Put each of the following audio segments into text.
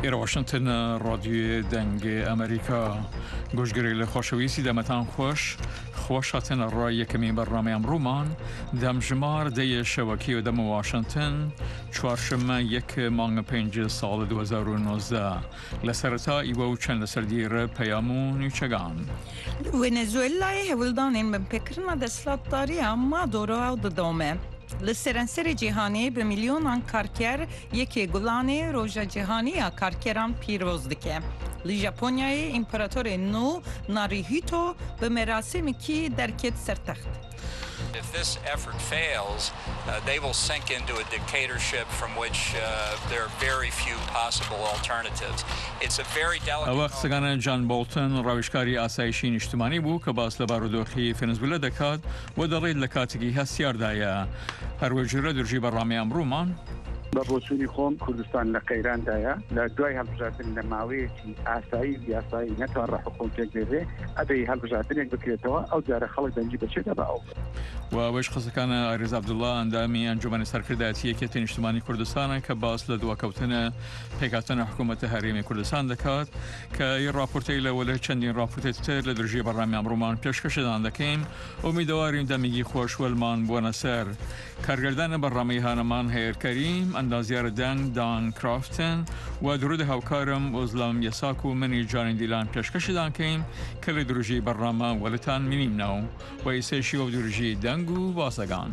إلى واشنطن رادیو دنگ امریکا گوشگری لخوشویسی دمتان خوش هاتن را یکمی برنامه امرومان دم جمار دی شبکی و دم واشنطن چوارشنبه یک مانگ 5 سال 2019 لسرتا ایوو چند لسردیر پیامون چگان ونزوئلا هولدانین من پکرنا دستلاتداری اما دورا و ددومه لسرانسر جهانی به میلیونان کارگر یکی گلانه روژا جهانی کارگران پیروز دکه. ژاپنیای امپراتور نو ناریهیتو به مراسمی که درکت سرتخت. If this effort fails, they will sink into a dictatorship from which there are very few possible alternatives. It's a very delicate. وقت سگان جان بولتن روشکاری آسایشی اجتماعی بود که باعث لبارودوخی ونزوئلا دکات و دلیل لکاتگی هستیار دایا. هر وجره درجی برنامه امرومان. بابوسونی خوم کردستان لقیران دایا لدوای هالبجاتن لماوی آسایی بیاسایی نتوان را حکومت جزیره ابی هالبجاتن یک بکیتوا او دار خلق دنجی بچه دباو و وش خصکان عریض عبدالله اندامی انجمن سرکرداتی که اجتماعی کردستان که باعث لدوا کوتن پیکاتن حکومت حریم کردستان دکات که این راپورتی لوله چندین راپورتی تر لدرجی برنامه امرومان پیشکش دادن دکیم امیدواریم دمیگی خوش ولمان بونسر کارگردان برنامه هانمان هیر کریم اندازیار دان کرافتن و درود هاوکارم وزلام یساکو منی جان دیلان پیشکش دادن کیم که لدرجی برنامه ولتان مینیم نو و ایسیشی و درجی دنگو واسگان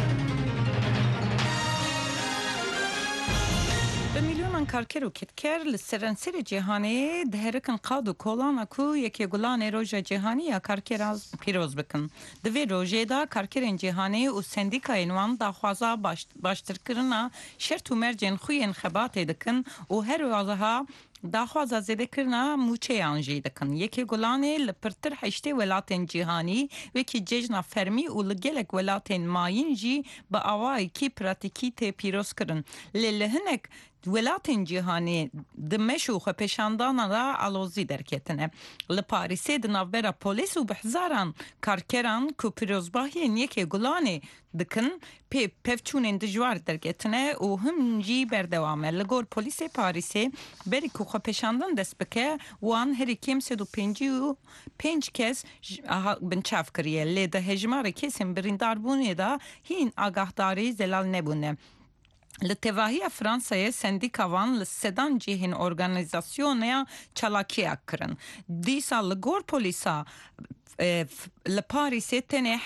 کارکر و کتکر لسرانسر جهانی دهرکن قاد و کولان اکو یکی گلان روژا جهانی یا کارکر پیروز بکن. دوی روژه دا کارکرین جهانی و سندیکای نوان دا خوازا باشتر کرنا شرط و مرجن خوی انخبات دکن و هر وازها داخوازا زده کرنا موچه آنجی دکن. یکی گلانه لپرتر حشته ولاتن جهانی وکی ججنا فرمی و لگلک ولاتن ماین جی با آوائی کی پراتیکی تی پیروز کرن. لهنک ولاتن جهانی دمشو خو پیشاندانا را علوزی درکتنه. لپاریسه دنابرا پولیس و بحزاران کارکران که پیروزباهین یکی گلانه دکن پفچونین دجوار درکتنه و هم جی بردوامه. لگور پولیس پاریسه بری که خو پیشاندان دست بکه وان هری کم 155 کس بنچاف کریه. لیده هجمار کسیم بریندار بونه دا هین آگاهداری زلال نبونه. لتواهی فرانسای سندیکاوان لسدان جهین ارگانیزاسیونیا چلاکیه کرن. دیسا لگور پولیسا لپاریسه تنه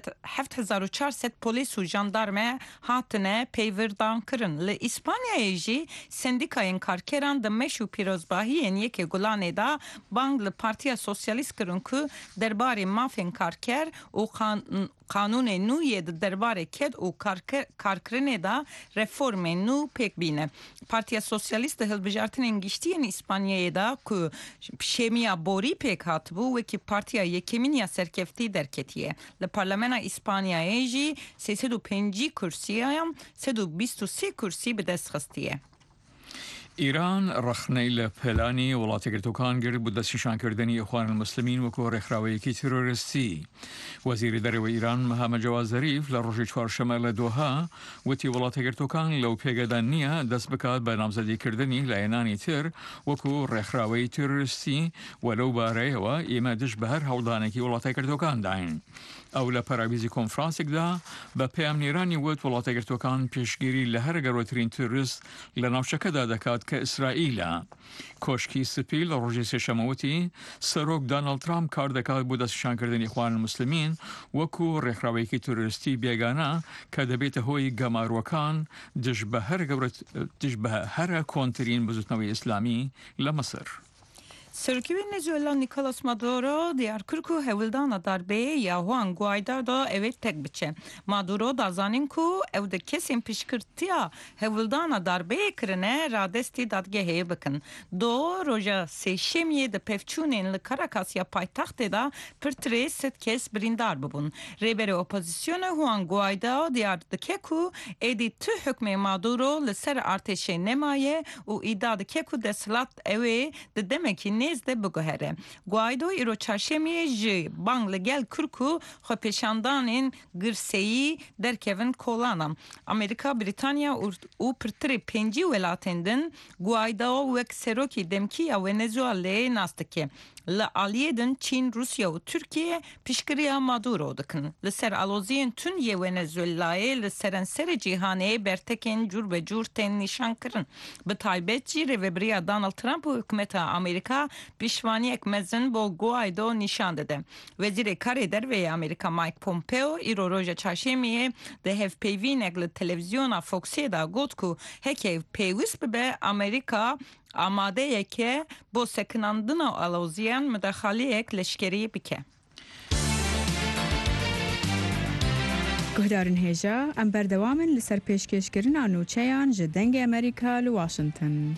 7400 پولیس و جاندارمه هاتنه پیوردان کرن. لإسپانیای جی سندیکاین کارکران دمشو پیروزباهی یکی گلانه دا بانگ لپارتیا سوسیالیست کرن که درباره مافین کارکر و قانون نوی درباره کد و کارکرنه دا رفورم نو پیک بینه. پارتیا سوسیالیست هلبجارتن انگشتی اسپانیای دا که شیمیا بوری پیک هات بو وکی پارتیا یکیمینیا سرکفتی درکتیه. لپارلمنا اسپانیای جی 305 کرسی هم 323 کرسی به دست خستیه. ایران رخنه لپلانی ولات گرتوکان گرد بود دستشان کردنی اخوان المسلمین و که رخراوی کی تروریستی. وزیر دروی ایران محمد جواد ظریف لروج چهارشنبه لدوها وتی ولات گرتوکان لو پیگدانیه دست بکات به نامزدی کردنی لعنانی تر و که رخراوی تروریستی ولو باره و ایمدش به هر هولدانه کی ولات گرتوکان داین. او لپارابیزی کنفرانسک دا با پیام نیرانی ود ولات گرتوکان پیشگیری لهر گروترین تروریست لناوشکه دادکات که اسرائیل کوشکی سپیل روزی سشموتی سروک دونالد ترامپ کار دکات بود دستشان کردن اخوان المسلمین و کو رخراوی کی تروریستی بیگانه که دبیت هوی گماروکان دجبه هر کنترین بزرگنوی اسلامی لمصر. سرکی ونزوئلا نیکولاس مادورو دیار کرکو هولدانا دربه یا هوان گوایدا دا اوید تک بچه. مادورو دازانین کو او ده کسیم پیشکرتیا هولدانا دربه کرنه را دستی دادگه هی بکن. دو روژا سیشمیه ده پفچونین لکاراکاس یا پایتخت دا پرتره ست کس بریندار ببون. ریبر اپوزیسیون هوان گوایدا دیار دکه کو ایدی تو حکم مادورو لسر ارتش نمایه و ایداد که کو دسلات اوی ده دمکی venez de biguhere. Guaido îro çarşemê ji bang li gel Kirk xwe pêşandanên girseyî derkevin kolana. Amerika, Britanya û pirtirê pêncî welatên din Guaido wek serokê demkî ya Venezuelayê nas dike. Li aliyê din Çîn, Rusya û Tirkiye piştgiriya Maduro dikin. Li ser aloziyên tun yê Venezuelayê li serenserê cîhanê bertekên cûr ve cûr tên nîşan kirin. Bi taybet jî rêveberiya Donald Trump û hikûmeta Amerîka piştvaniyek mezin bo Guaido nîşan dide. Wezîrê Karê Derveyê Amerîka Mike Pompeo îro roja çarşemiyê di hevpeyvînek li televizyona Foxê da got ku heke pêwîst bibe Amerîka amadeyeke bo sekinandina aloziyan müdaxaleyek leşkerî bike. Guhdarên hêja em berdewamên li ser pêşkêşkirina nûçeyan ji dengê Amerîka li Washington.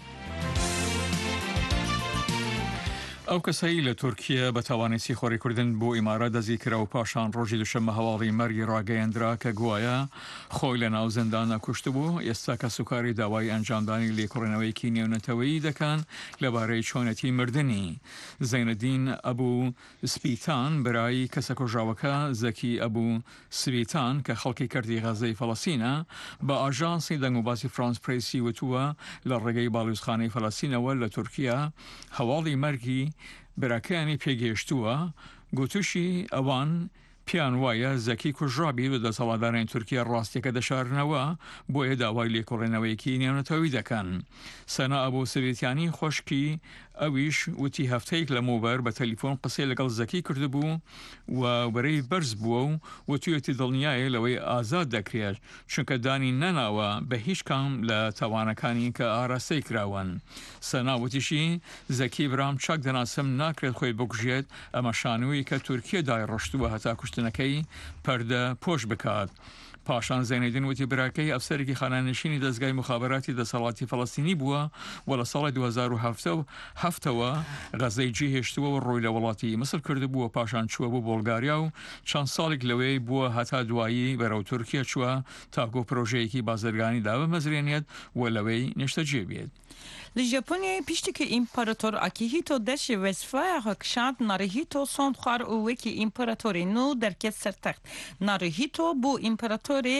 ئەو کەسایی لە تورکیا بە تاوانێتی خۆڕیکردن بۆ ئیمارە دەزیکرا و پاشان ڕۆژی دوشەممە هەواڵی مەرگی ڕاگەیەندرا کە گوایە خۆی لە ناو زەندانە کوشت بوو ئێستا کە سوکاری داوای ئەنجامدانی لێکۆڕێنەوەیکی نێونەتەوەیی دەکەن لەبارەی چۆنەتی مردنی. زەینەدین ئەبوو سپیتان برایی کەسە کۆژاوەکە زەکی ئەبوو سویتان کە خەڵکی کردی غەزەی فەڵەستینە بە ئاژانسی دەنگوباسی فرانس پرێسی وتووە لە ڕێگەی باڵوزخانەی فەڵەستینەوە لە تورکیا هەواڵی مەرگی براکانی پێگەشتووە گوتوشی ئەوان پیان وایە زەکی کوژرابی بە دەسەڵاتدارانی تورکیا ڕاستیەکە دەشارنەوە بۆیە داوای لێکۆڕێنەوەیەکی نێونەتەوەی دەکەن. سەنا ئەبوو سوێتیانی خۆشکی ئەویش وتی هەفتەیەک لە مۆبەر بە تەلیفۆن قسەی لەگەڵ زەکی کردبوو و بەرەی بەرز بووە و وتویەتی دڵنیایە لەوەی ئازاد دەکرێت چونکە دانی نەناوە بە هیچ کام لە تاوانەکانی کە ئاراستەی کراون. سەناوتیشی زەکی برام چاک دەناسم ناکرێت خۆی بکوژێت ئەمە شانووی کە تورکیە دای ڕۆشتووە هەتا کوشتنەکەی پەردە پۆش بکات. پاشان زەینەدین وتی براکەی ئەفسەرێکی خانانشینی دەستگای مخابراتی دەسەڵاتی فەڵەستینی بووە و لە ساڵی 2007ەوە غەزەی جێهێشتووە و ڕۆی لە وڵاتی مسر کردبووە پاشان چووە بۆ بۆڵگاریا و چەند ساڵێک لەوەی بووە هەتا دوایی بەرەو تورکیا چووە تاکۆ پرۆژەیەکی بازرگانی دا بمەزرێنێت و لەوەی نیشتەجێ بێت. Li Japonyayê piştî împarator Akihito deşê wezfaya xwekişand Naruhito son xwar û wekî împaratorê nû derket ser text. Naruhito bû împaratorê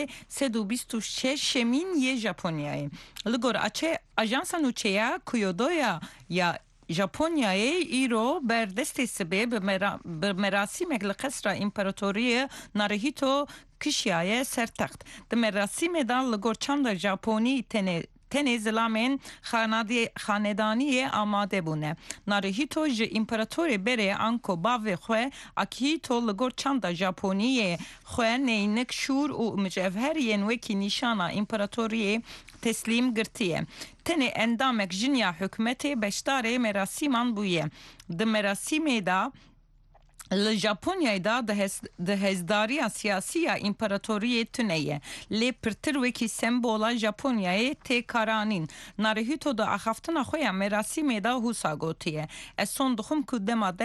126 yê Japonyayê. Li gor ajansa nûçeya Kyodoya ya Japonyayê îro berdestê sibê bi merasîmek li qesra împaratoriya Naruhito kişiyaye ser text. Di merasîmê da li gor çanda Japonî tenê zilamên xanedaniyê amade bûne. Naruhito ji împaratorê berê anko bavê xwe Akihito li gor çanda Japoniyê xwe neynik şûr û mücevheriyên wekî nîşana împaratoriyê teslîm girtiye. Tenê endamek jinya hikûmetê beşdarê merasîman bûye. Di merasîmê da li Japonyayê da di hezdariya siyasî ya împaratoriyê tuneye. Lê pirtir wekî sembola Japonyayê tê karanîn. Naruhito da axaftina xwe ya merasîmê da hûsa gotiye. Ez son dixwim ku dema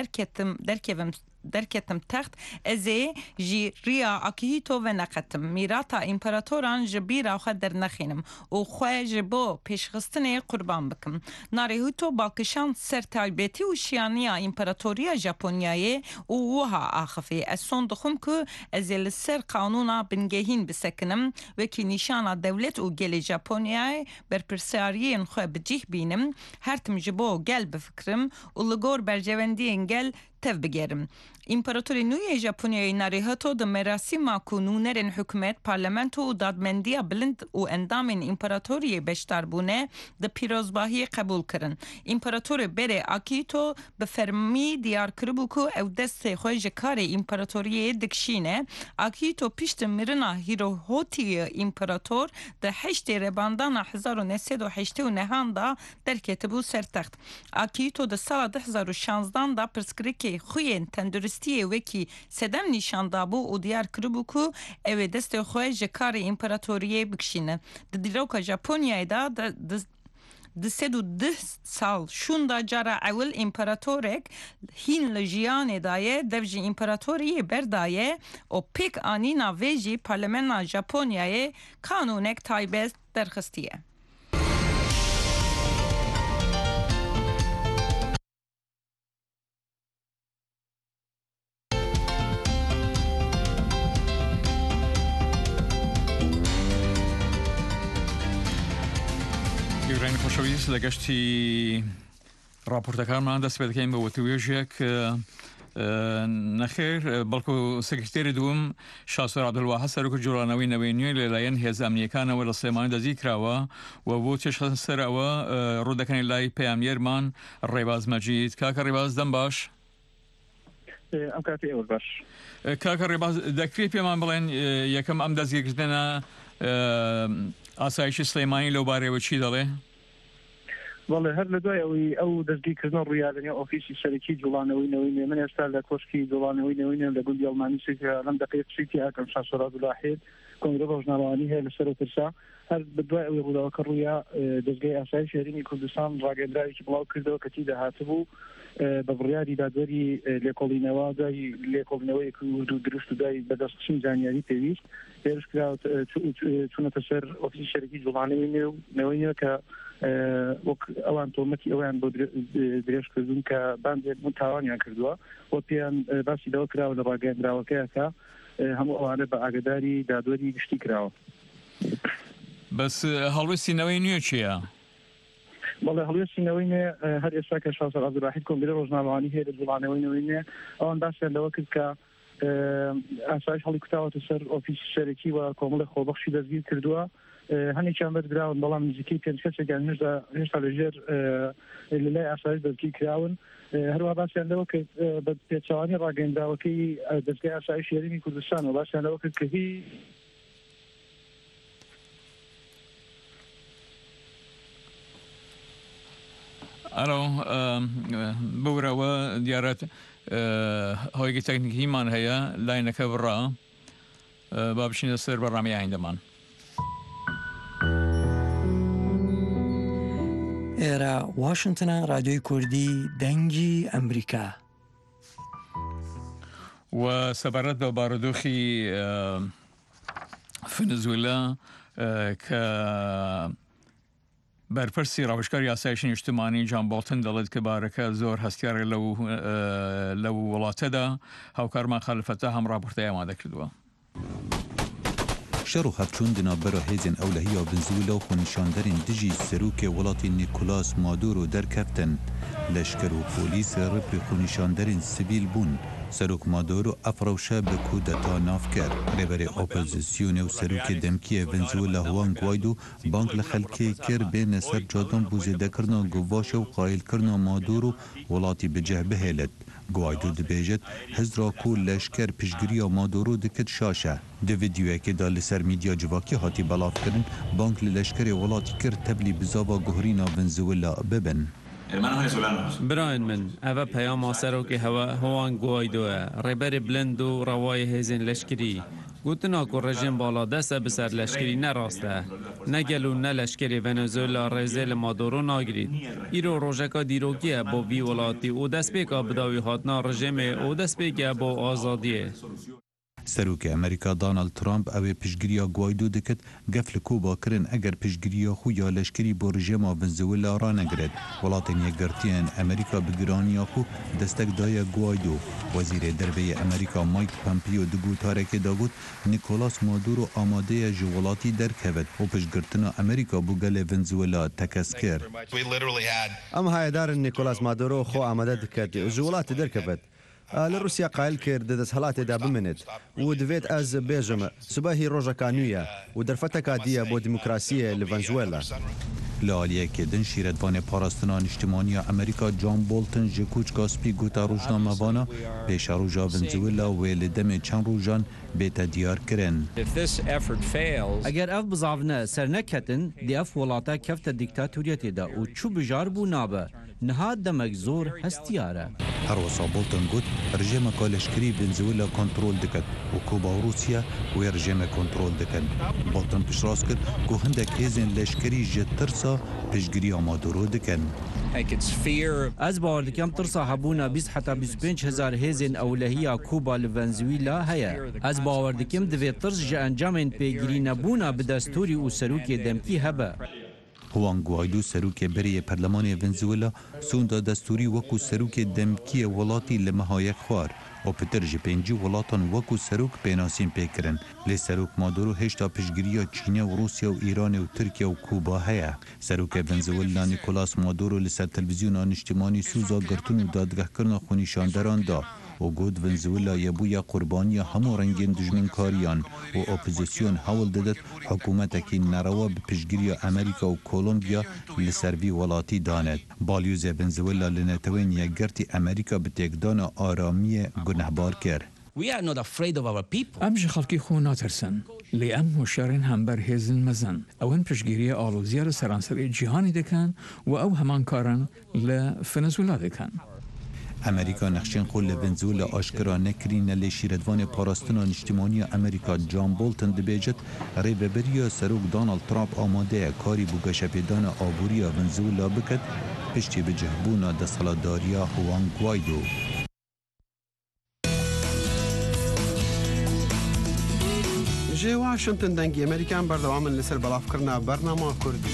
derketim text ez ê jî riya Akihito veneqetim. Mîrata împaratoran ji bîra xwe dernexînim û xwe ji bo pêşxistinê qurban bikim. Naruhito balkişan ser taybetî û şiyaniya împaratoriya Japonyayê û wiha axivî. Ez son dixwim ku ez ê li ser qanûna bingehîn bisekinim wekî nîşana dewlet û gelê Japonyayê berpirsariyên xwe bicih bînim. Her tim ji bo gel bifikrim û li gor bercewendiyên gel tev bigerim. İmparatorê nû yê Japonyayê Naruhito di merasîma ku nûnerên hikûmet, parlamento û dadmendiya bilind û endamên împaratoriyê beşdar bûne di pîrozbahiyê qebûl kirin. İmparatorê berê Akihito bi fermî diyar kiribû ku ew destê xwe ji karê împaratoriyê dikişîne. Akihito piştî mirina Hirohitoyê împarator di heştê rebandana 1989 da derketibû ser text. Akihito di sala 2016 da pirsgirêkê xuyên tenduristiyê wekî sedem nîşan dabû û diyar kiribû ku ew ê destê xwe ji karê împaratoriyê bikişîne. Di dîroka Japonyayê da di 110 sal şunda cara ewil împaratorek hîn li jiyanê daye dev ji împaratoriyê berdaye û pêk anîna vê jî parlamenta Japonyayê kanûnek taybet derxistiye. لە گەشتی راپۆرتەکانمان دەست پێ دەکەین بە وتوێژێک نەخێر بەڵکو سکرتێری دووەم شاسوور عەبدولواحد سەرۆکی جوڵانەوەی نەوەی نوێ لەلایەن هێزە ئەمنیەکانەوە لە سلێمانی دەزی کراوە و بۆ چێشە سەرەوە ڕوودەکەنی لای پەیامێرمان ڕێباز مەجید. کاکە ڕێباز دەم باش. ئەم کاتی ئێوە باش. کاکە ڕێباز دەکرێت پێمان بڵێن یەکەم ئەم دەستگیرکردنە ئاسایشی سلێمانی لەو بارەوە چی دەڵێ؟ والله هەر لە دوایەوەی ئەو دەستگیرکردنە ڕوویاردنی ئۆفیسی سەرەکی جوڵانەوەی نەوەی نوێ من ئێستا لە کۆشکی جوڵانەوەی نەوەی نوێ لە گوندی ئەڵمانی لەم دقیق شتی ئاکەم شاسوور عەبدولواحد کۆنگرە ڕۆژنامەوانی هەیە لەسەر و پرسا هەر بەدوای ئەوەی ڕووداوەکە ڕوویا دەستگای ئاسایشی هەرێمی کوردستان ڕاگەندراوێکی بڵاو کردەوە کە تێدا هاتبوو بە بڕیاری دادوەری لێکۆڵینەوە دوای لێکۆڵینەوەی و دروست و دوای بەدەستخستنی زانیاری پێویست پێش کراوە چوونەتە سەر ئۆفیسی سەرەکی جوڵانەوەی نەوەی نوێ کە وەک ئەوان تۆمەتی ئەویان بۆ درێژکردون کە باندێک من تاوانیان کردووە وە پێیان باسی دەوە کراوە لە ڕاگەندراوەکەیە کە هەموو ئەوانە بە ئاگداری دادوەری گشتی کراوە. بەس هەڵوێستی نەوەی نوێ چییە؟ بەڵێ هەڵوێستی نەوەی نوێ هەر ئێستا کە شاسوور عەبدولواحد کۆنگرە ڕۆژنامەوانی هەیە لە جوڵانەوەی نەوەی نوێ ئەوان باسییان لەوە کرد کە ئاسایش هەڵی کوتاوەتە سەر ئۆفیسی سەرەکی و کۆمەڵی خۆبەخشی دەستگیر کردووە هەنێکیان بەرگراون بەڵام نزیکەی 5 کەسێکیان هێشتا لەژێر لەلای ئاسایش دەستگیر کراون. هەروە باسییان لەوە کرد بە پێچەوانی ڕاگەندراوەکەی دەستگای ئاسایشی هەرێمی کوردستان و باسییان لەوە کرد کە هی ئەلۆ بورەوە دیارەت هۆیەکی تەکنیکیمان هەیە لاینەکە بڕا با بچینە سەر بەڕامی ئایندەمان. ئێرە واشنتنە رادیۆی کوردی دەنگی ئەمریکا و سەبارەت بە بارودۆخی ڤێنزوێلا کە بەرپرسی ڕاوشکاری ئاسایشی نیشتمانی جان بۆڵتن دەڵێت کە بارەکە زۆر هەستیارە لەو وڵاتەدا هاوکارمان خەلفەتە هەم ڕاپۆرتەیەمان دەکردووە. شەڕ و هەفچوون دنابەرە هێزن ئەولەهیە ڤێنزوێلا و خۆنیشاندەرین دژی سەرۆکێ وڵاتی نیکۆلاس مادورۆ دەرکەفتن لەشکەر و پۆلیس ڕپی خۆنیشاندەرین سیڤیل بوون. سەرۆک مادورۆ ئەفڕەوشە بە کودەتا ناف کرد. ڕێبەرێ ئۆپۆزیسیۆنێ و سەرۆکێ دەمکیە ڤێنزوێلا هوان گوایدۆ بانک لە خەلکێ کرد بێنە سەر جادۆن بۆ زێدەکردنە گوڤاشە و قایلکردنە مادورۆ وڵاتی بجێ بهێلت. گوایدۆ دەبێژێت هەزرا کو لەشکەر پشتگیریە مادورۆ دکرد شاشە. دە ڤیدیۆیەکێدا لەسەر میدیا جڤاکی هاتی بەڵافکردن بانک لە لەشکەرێ وڵاتی کرد تەبلی بزاوا گوهرینە ڤێنزوێلا ببن. برایان من ئەvە پەیاما سەرۆکی هەوان گوایدۆە ڕێبەری بلند و ڕەوای هێزین لەشکری گوتنا کو ڕژیم باڵا دەسە بسەر لەشکری نەڕاستە نەگەل و نە لەشکری ڤێنزوێلا ڕێزێ لە مادۆرۆ ناگریت ئیرۆ ڕۆژەکە دیرۆکیە بۆ ڤی وڵاتی و دەستپێکە بداوی هاتنا ڕژێمێ و دەستپێکە بۆ ئازادیە. سەرۆکی ئەمریکا دانالد ترامپ ئەوێ پشتگیریە گوایدۆ دکرد گەف لە کۆباکردن ئەگەر پشتگیریە خویا لەشکری بۆ ڕژێما ڤێنزوێلا ڕانەگرێت. وڵاتین یەکگرتیان ئەمریکا بگرانیا خو دەستەک دایە گوایدۆ. وەزیرێ دەربەیە ئەمریکا مایک پۆمپیۆ دگوتارێکێدا گوت نیکۆلاس مادورۆ ئامادەیە ji وڵاتی دەرکەوێت و پشتگرتنا ئەمریکا بۆ گەلێ ڤێنزوێلا تەکەس کرد. ئەم هایەدارن نیکۆلاس مادورۆ خۆ ئامادە دکات ji وڵاتی دەرکەوێت. لە رووسیا قایل کرد دەست هەڵاتێدا بمنێت و دەوێت ئەز بێژم سوبەهی ڕۆژەکان نویە و دەرفەتەکە دیە بۆ دیموکراسیە لە ڤێنزوێلا. لە ئالیەکێدن شیرەتوانێ پاراستنا نیشتیمانیە ئەمریکا جان بۆڵتن ji کوچکا سپی گوتا ڕۆژنامەوانە پێشە ڕۆژا ڤێنزوێلا وێ لە دەمێ چەند ڕۆژان بێتە دیارکردن. ئەگەر ئەف بزاڤنە سەر نەکەتن دی ئەف وڵاتە کەفتە دیکتاتوریەتێدا و چوو بژار بوو نابە نهات دەمەک زۆر هەستیارە. هەروەسا بۆڵتن گوت ڕژێمەکە لەشکری ڤێنزوێلا کۆنترۆل دکات و کۆبا و رووسیا وێ ڕژێمە کۆنترۆل دەکەن. بۆڵتن پشتڕاست کرد کو هەندێک هێزن لەشکری ji ترسا پشتگیریە مادورۆ دکەن. ئەس باوەڕ دەکەم ترسا هەبوونە 20 حتا 25,000 هێزên ئەولەهیە کوبا لە ڤێنزوێلا هەیە. ئەس باوەڕ دەکەم دەوێت ترس ji ئەنجامên پێگیری نەبوونا bi destûrî û serokê demkî hebe. هوان گوایدو سروک بری پرلمان ونزوئلا سوندا دستوری وکو سروک دمکی ولاتی لمهایک خوار و پتر جی پنجی ولاتان وکو سروک پیناسین پیکرن لی سروک مادورو هشتا پشگیریا چینه و روسیا و ایران و ترکیه و کوبا هیا سروک ونزوئلا نیکولاس مادورو لسر تلویزیون اجتماعی سوزا گرتون و دادگاه کرنا خونیشاندران دا و گود ونزوئلا یبویا قربانی همو رنگین دجمن کاریان و اپوزیسیون حول دادت حکومتکی نروا به پشگیری امریکا و کولومبیا لسروی ولاتی داند. بالیوز ونزوئلا لنتوین یگرتی امریکا به تکدان آرامی گنهبار کرد. امش خلقی خو ناترسن لیم هوشیارن هم بر هزن مزن اون پشگیری آلوزیار سرانسر جهانی دکن و او همان کارن لفنزوئلا دکن. امریکا نقشین قول ونزوئلا آشکارا نکرین لی شیردوان پاراستنا اجتماعی امریکا جان بولتن دبیجت ریبریا سروک دونالد ترامپ آماده کاری بوگش پیدان آبوریا ونزوئلا بکد پشتی به جهبونا دستالداریا هوان گوایدو. جي واشنطن دنگی امریکان بردوام لسر بلاف کرنا برنامه کردی.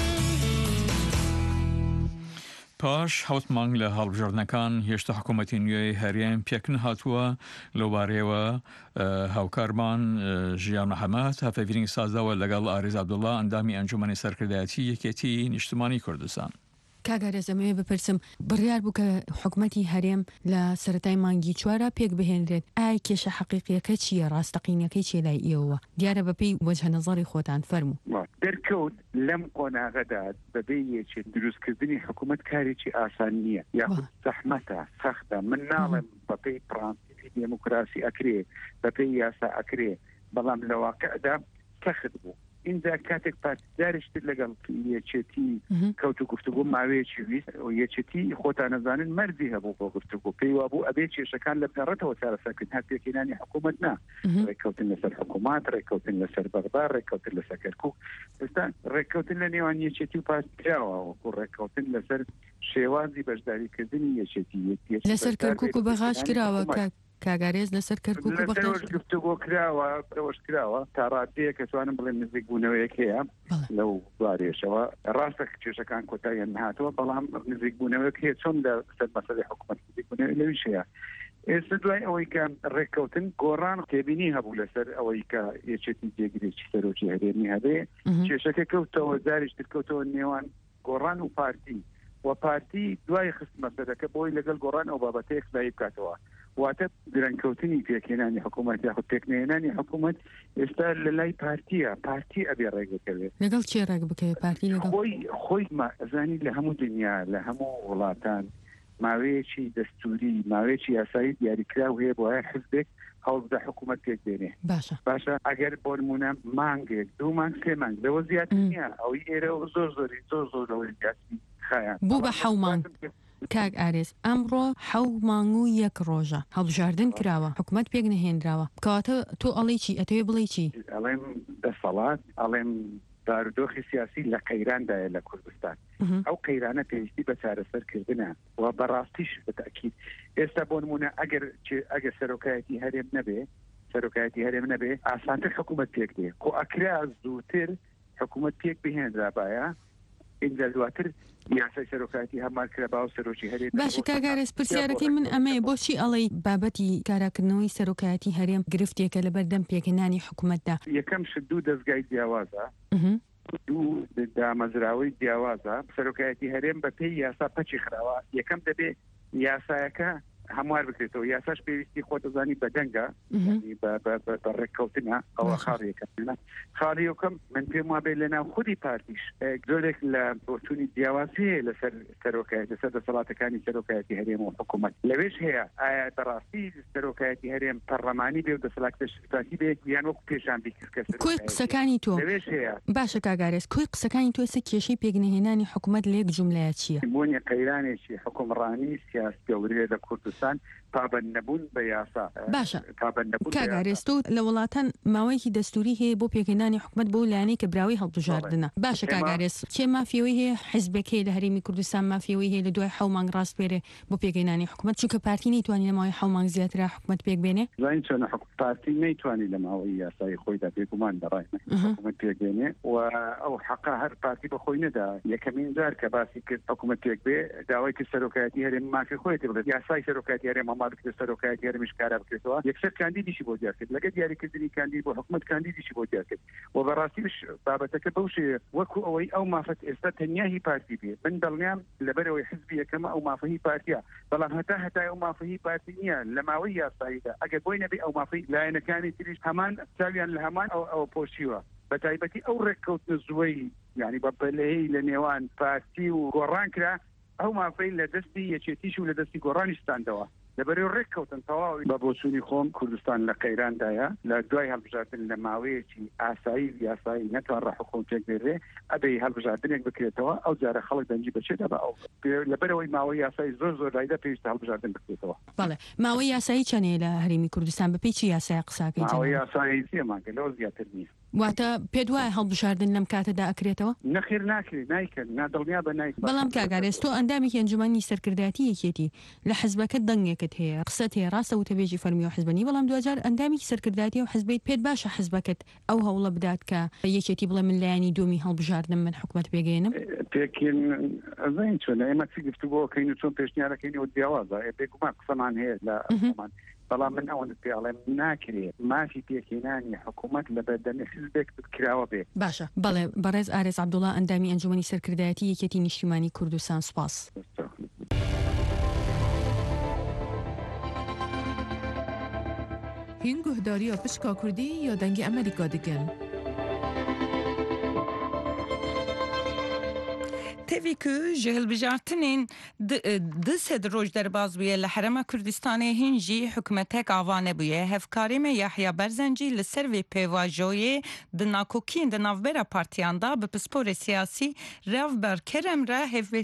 پاش حوت مانگ له هەڵبژاردنەکان هێشتا حکوومەتی نوێی هەرێم پێکن هاتووە لەوبارەیەوە هاوکارمان ژیان محەممەد هەفەڤرینگ سازداوە لەگەڵ ئارێز عەبدوڵڵا ئەندامی ئەنجومەنی سەرکردایەتی یەکێتی نیشتمانی کوردستان. کاگارێز ئەمەوێ بپرسم بڕیار بوو کە حکوومەتی هەرێم لە سەرەتای مانگی چوارە پێک بهێنرێت ئایا کێشە حەقیقیەکە چییە ڕاستەقینەکەی چێ لای ئێوە دیارە بەپێی وەجهە نەزەری خۆتان فەرموو دەرکەوت لەم قۆناغەدا بەبێ یەکێت دروستکردنی حکوومەت کارێکی ئاسان نییە یاخود زەحمەتە سەختە من ناڵێم بەپێی پرانسیپی دموکراسی ئەکرێ بەپێی یاسا ئەکرێ بەڵام لە واقعدا سەخت بوو اینجا کاتێک پارتیدارشتر لەگەڵ یەکێتی کەوت و گفتوگۆ ماوەیەکی ویست و یەکێتی خۆتان نەزانن مەرجی هەبوو بۆ گفتوگۆ پێی وابوو ئەبێ کێشەکان لە بنەڕەتەوە چارەسەرکردن هەر پێکهێنانی حکوومەت نا ڕێککەوتن لەسەر حکوومات ڕێککەوتن لەسەر بەغداد ڕێککەوتن لەسەر کەرکووک ئێستا ڕێککەوتن لە نێوان یەکێتی و پارتیاوە وەکو ڕێککەوتن لەسەر شێوازی بەشداریکردنی یەکێتی لەسەر کەرکووک و بەغاش کراوە کاگارێز لەسەر کەرکووک و بەغاش گفتوگۆ کراوە ئەوەش کراوە تا ڕادەیە کە توانم بڵێم نزیک بوونەوەیەک هەیە لەو بارێشەوە ڕاستە کێشەکان کۆتاییان نهاتووە بەڵام نزیک بوونەوەیەک هەیە چۆن لە سەر مەسەلەی حکوومەت نزیک بوونەوەی لەویش هەیە ئێستا دوای ئەوەی کە ڕێککەوتن گۆڕان تێبینی هەبوو لەسەر ئەوەی کە یەکێتی جێگرێکی سەرۆکی هەرێمی هەبێ کێشەکە کەوتەوە جاریش کەوتەوە نێوان گۆڕان و پارتی و پارتی دوای خست مەسەلەکە بۆی لەگەڵ گۆڕان ئەو بابەتەیەک لای بکاتەوە واتە درەنکەوتنی پێکهێنانی حکوومەت یاخود پێکنهێنانی حکوومەت ئێستا لە لای پارتیە پارتی ئەبێ ڕێک بکەوێت لەگەڵ چێ ڕێک بکەوێت پارتی لەگەڵ خۆی ئەزانی لە هەموو دنیا لە هەموو وڵاتان ماوەیەکی دەستوری ماوەیەکی یاسایی دیاریکراو هەیە بۆ هەر حزبێک هەوڵبدە حکوومەت پێک بێنێ باشە ئەگەر بۆ نمونە مانگێک 2 مانگ 3 مانگ لەوە زیاتر نییە ئەوەی ئێرە زۆر لەوەی زیاتری خایان بوو بە 7 مانگ کاک ئارێز ئەمڕۆ 7 مانگ و 1 ڕۆژە هەڵبژاردن کراوە حکوومەت پێک نەهێنراوە کەواتە تۆ ئەڵێی چی ئەتەوێ بڵێ چی ئەڵێم دەسەڵات ئەڵێم بارودۆخی سیاسی لە قەیراندایە لە کوردستان ئەو قەیرانە پێویستی بە چارەسەرکردنە و بەڕاستیش بەتاکید ئێستا بۆ نمونە ئەگەر سەرۆکایەتی هەرێم نەبێ ئاسانتر حکوومەت پێک دێ کۆ ئەکرا زووتر حکوومەت پێک بهێنرابایە اینجا دواتر یاسای سەرۆکایەتی هەمار کرا باو سەرۆکی هەرێم باشە کاگارێز پرسیارەکەی من ئەمەیە بۆچی ئەڵێی بابەتی کاراکردنەوەی سەرۆکایەتی هەرێم گرفتێکە لەبەردەم پێکهێنانی حکوومەتدا یەکەم دوو دەستگای جیاوازە دوو دامەزراوەی جیاوازە سەرۆکایەتی هەرێم بە پێی یاسا پەچی خراوە یەکەم دەبێ یاسایەکە هەموار بکرێتەوە یاساش پێویستی خۆتەزانی بە دەنگە بە ڕێککەوتنە ئەوە خاڕیەکەە خاڵیەکەم من پێم وابێ لەناو خودی پارتیش زۆرێک لە بۆچوونی جیاوازیە لەسەر سەرۆکایەت لەسەر دەسەڵاتەکانی سەرۆکایەتی هەرێم و حکوومەت لەوێش هەیە ئایا بەڕاستی سەرۆکایەتی هەرێم پەرلەمانی بێ و دەسەڵاتەتی بێ یان وەکو پێشانبی کرد کوی قسەکانی تۆ لەوێش هەیە باشە کاگارێز کوی قسەکانی تۆ سە کێشەی پێکنهێنانی حکوومەت لە یەک جوملەیە چییە بۆنیە قەیرانێکی حکومڕانی سیاسی گەورەیە لە کوردستان کوردستان پابند نەبوون بە یاسا باشە کاگارێستۆ لە وڵاتان ماوەیەکی دەستوری هەیە بۆ پێکهێنانی حکومت بۆ لایەنەی کە براوی هەڵبژاردنە باشە کاگارێست کێ مافیەوەی هەیە حیزبێک هەیە لە هەرێمی کوردستان مافیەوەی هەیە لە دوای 7 مانگ ڕاستپێرێ بۆ پێکهێنانی حکومت چونکە پارتی نەیتوانێت لە ماوەی 7 مانگ زیاترا حکومت پێک بێنێ زین چۆن پارتی نەیتوانێت لە ماوەی یاسای خۆیدا بێگومان بەڕای حکومت پێک بێنێ و ئەو حەقا هەر پارتی بە خۆی نەدا یەکەمین جار کە باسی کرد حکومت پێک بێ داوای کرد سەرۆکایەتی هەرێم مافی خۆیەتی بڵێت یاسای سەرۆکایەتی هەرێم هەمار بکرێت سەرۆکایەتی هەرێمیش کارا بکرێتەوە یەکسەر کاندیدیشی بۆ دیار کرد لەگە دیاریکردنی کاندید بۆ حکومت کاندیدیشی بۆ دیار کرد و بەڕاستیش بابەتەکە بەو شێوەیە وەکو ئەوەی ئەو مافەت ئێستا تەنیا هی پارتی بێ من دڵنیام لەبەرەوەی حزبی یەکەمە ئەو مافەهی پارتیە بەڵام هەتا ئەو مافەهی پارتی نییە لە ماوەی یاساییدا ئەگەر بۆی نەبێ ئەو مافەی لایەنەکانی تریش هەمان چاویان لە هەمان ئەو پۆشیوە بە تایبەتی ئەو ڕێککەوتنە زوەی یعنی بە پەلەی لە نێوان پارتی و گۆڕان کرا ئەو مافەی لە دەستی یەکێتیش و لە دەستی گۆڕانی ستاندەوە لەبەرەوەی ڕێککەوتن تەواوی بە بۆچوونی خۆم کوردستان لە قەیراندایە لە دوای هەڵبژاردن لە ماوەیەکی ئاسایی یاسایی نەتوان ڕەحکومت پێک بێرێ ئەبێ هەڵبژاردنێک بکرێتەوە ئەو جارە خەڵک دەنجی بەچێتە بە ئەو لەبەرەوەی ماوەی یاسایی زۆر لایدا پێویستە هەڵبژاردن بکرێتەوە بەڵێ ماوەی یاسایی چەندێ لە هەرێمی کوردستان بەپێی چی یاسای قساکەی ماوەی یاسایی 3 مانگە لەوە زیاتر نییە واتە پێت وایە هەڵبژاردن لەم کاتەدا ئەکرێتەوە نەخێر ناکرێت نایکرد نادڵنیا بە نایک بەڵام کاگارێست تۆ ئەندامێکی ئەنجومەنی سەرکردایەتی یەکێتی لە حزبەکەت دەنگێکت هەیە قسەت هەیە ڕاستە وتەبێژی فەرمی و حزبنی بەڵام دوجار ئەندامێکی سەرکردایەتی و حزبیت پێت باشە حزبەکەت ئەو هەوڵە بدات کە یەکێتی بڵێ من لایەنی دومی هەڵبژاردنم من حکومت پێگەێنم پێکین ئەزین چۆن ئێمە چی گفتوگۆکەین و چۆن پێشنیارەکەینی و دیاوازە پێکمان قسەمان هەیە لە بەڵام من ئەوەندە پێڵێم ناکرێت مافی پێکهێنانی حکوومەت لە بەردەمی حزبێک بکراوە بێ باشە بەڵێ بەڕێز ئارێز عەبدوڵڵا ئەندامی ئەنجومەنی سەرکردایەتی یەکێتی نیشتیمانی کوردستان سوپاس هین گوهداریە پشکا کوردی یا دەنگی ئەمریکا دەکەن تێوی ku ji hilbijartinên di sed roj derbas bûye li Herêma Kurdistanê hîn jî hikûmetek ava nebûye. Hevkarê me Yahya Berzencî li ser vê pêvajoyê di nakokiyên di navbera partiyan da bi pisporê siyasî revber kerem re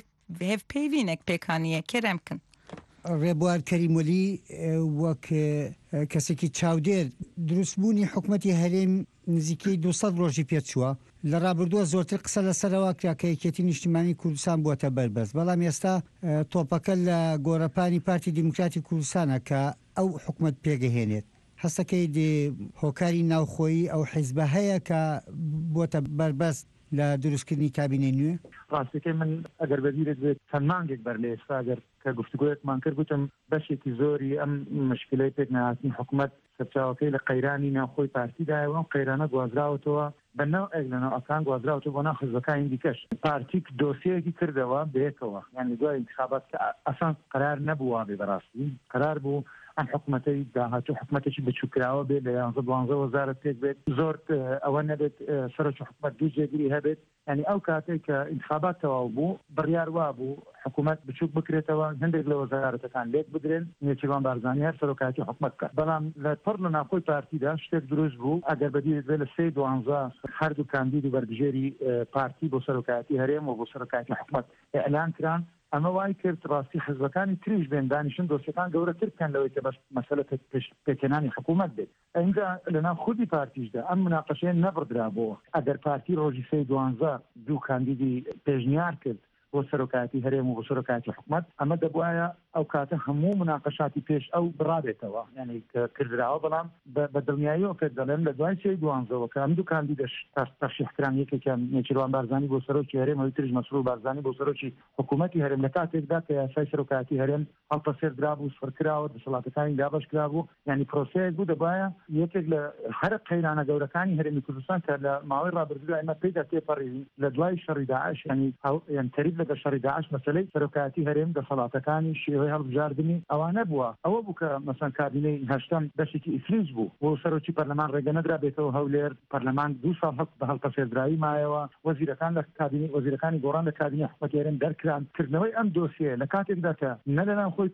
hevpeyvînek pêkaniye kerem kin. ڕێبوار کەریمولی وەک کەسێکی چاودێر دروستبوونی حکوومەتی هەرێم نزیکەی 200 ڕۆژی پێچووە لە ڕابردووە زۆرتر قسە لەسەرەوە کرا کە یەکێتی نیشتیمانی کوردستان بووەتە بەربەست بەڵام ئێستا تۆپەکە لە گۆڕەپانی پارتی دیموکراتی کوردستانە کە ئەو حکوومەت پێگەهێنێت هەستەکەی هۆکاری ناوخۆیی ئەو حیزبە هەیە کە بۆتە بەربەست لە دروستکردنی کابینەی نوێ ڕاستەکەی من ئەگەر بەبیرت بێت چەند مانگێک بەر لە ئێستا ئەگەر کە گفتوگویەکمان کرد گوتم بەشێکی زۆری ئەم مشکلەی پێک نهاتنی حکوومەت سەرچاوەکەی لە قەیرانی ناوخۆی پارتیدایەوە ئەم قەیرانە گوازراوەتەوە بە نەوعێک لە ناوئەکان گوازراوەتەوە بۆ ناو حیزبەکانی دیکەش پارتی دۆسیەکی کردەوە بەیەکەوە یعنی دوای انتخابات ئەسان قرار نەبووە بێ بەڕاستی قرار بوو ئەم حکوومەتەی داهاتوو حکوومەتێکی بچووکراوە بێت لە 11 وەزارەت پێک بێت زۆر ئەوە نەبێت سەرۆکی حکوومەت دوو جێگیری هەبێت یعنی ئەو کاتێک کە انتخابات تەواو بوو بڕیار وا بوو حکوومەت بچووک بکرێتەوە هەندێک لە وەزارەتەکان لێک بدرێن نێچیروان بارزانانی هەر سەرۆکایەتی حکوومەت بکات بەڵام لە پڕ لە ناوخۆی پارتیدا شتێک دروست بوو ئەگەر بەبیرت بێت لە 3/12 هەردوو کاندید و بەربژێری پارتی بۆ سەرۆکایەتی هەرێم و بۆ سەرۆکایەتی حکوومەت ئێعلان کران ئەمە وای کرد ڕاستی حزبەکانی تریش بێن دانیشن دۆسیەکان گەورەتر بکەن لەوەی کە بەس مەسەلە پێکهێنانی حکوومەت بێت ئەینجا لەناو خودی پارتیشدا ئەم مناقەشەیە نەبڕدرابەوە ئەگەر پارتی ڕۆژی 3/12 دوو کاندیدی پێشنیار کرد بۆ سەرۆکایەتی هەرێم و بۆ سەرۆکایەتی حکوومەت ئەمە دەبوایە ئەو کاتە هەموو مناقەشاتی پێش ئەو بڕابێتەوە یعنی کردراوە بەڵام بە دڵنیاییەوە پێ دەڵێن لە دوای 3/12 کە ئەم دوو کاندیدەش تەرشیحکران یەکێکیان نێچیروان بارزانی بۆ سەرۆکی هەرێم و تریش مەسرور بارزانی بۆ سەرۆکی حکوومەتی هەرێم لە کاتێکدا کە یاسای سەرۆکایەتی هەرێم هەڵپەسێر درابوو سفرکراوە دەسەڵاتەکانی دابەش کرابوو یعنی پرۆسەیەک بوو دەبایە یەکێک لە هەر قەیرانە گەورەکانی هەرێمی کوردستان کە لە ماوەی ڕابردوودا ئێمە پێدا تێپەڕین لە دوای شەڕی داعش یعنی تەریب لەگە شەڕی داعش مەسەلەی سەرۆکایەتی هەرێم دەسەڵاتەکانی شێوەی هەڵبژاردنی ئەوانە بووە ئەوە بوو کە مەسەن کابینەی هەشتم بەشێکی ئیفلیس بوو بۆ سەرۆکی پەرلەمان ڕێگە نەدرا بێتەوە هەولێر پەرلەمان 2 ساڵ بە هەڵپەسێردراوی مایەوە وەزیرەکان لە کابینەی وەزیرەکانی گۆڕان لە کابینەی حکوومەتی هەرێم دەرکران کردنەوەی ئەم دۆسیە لە کاتێکدا کە نە لەناو خۆی پارت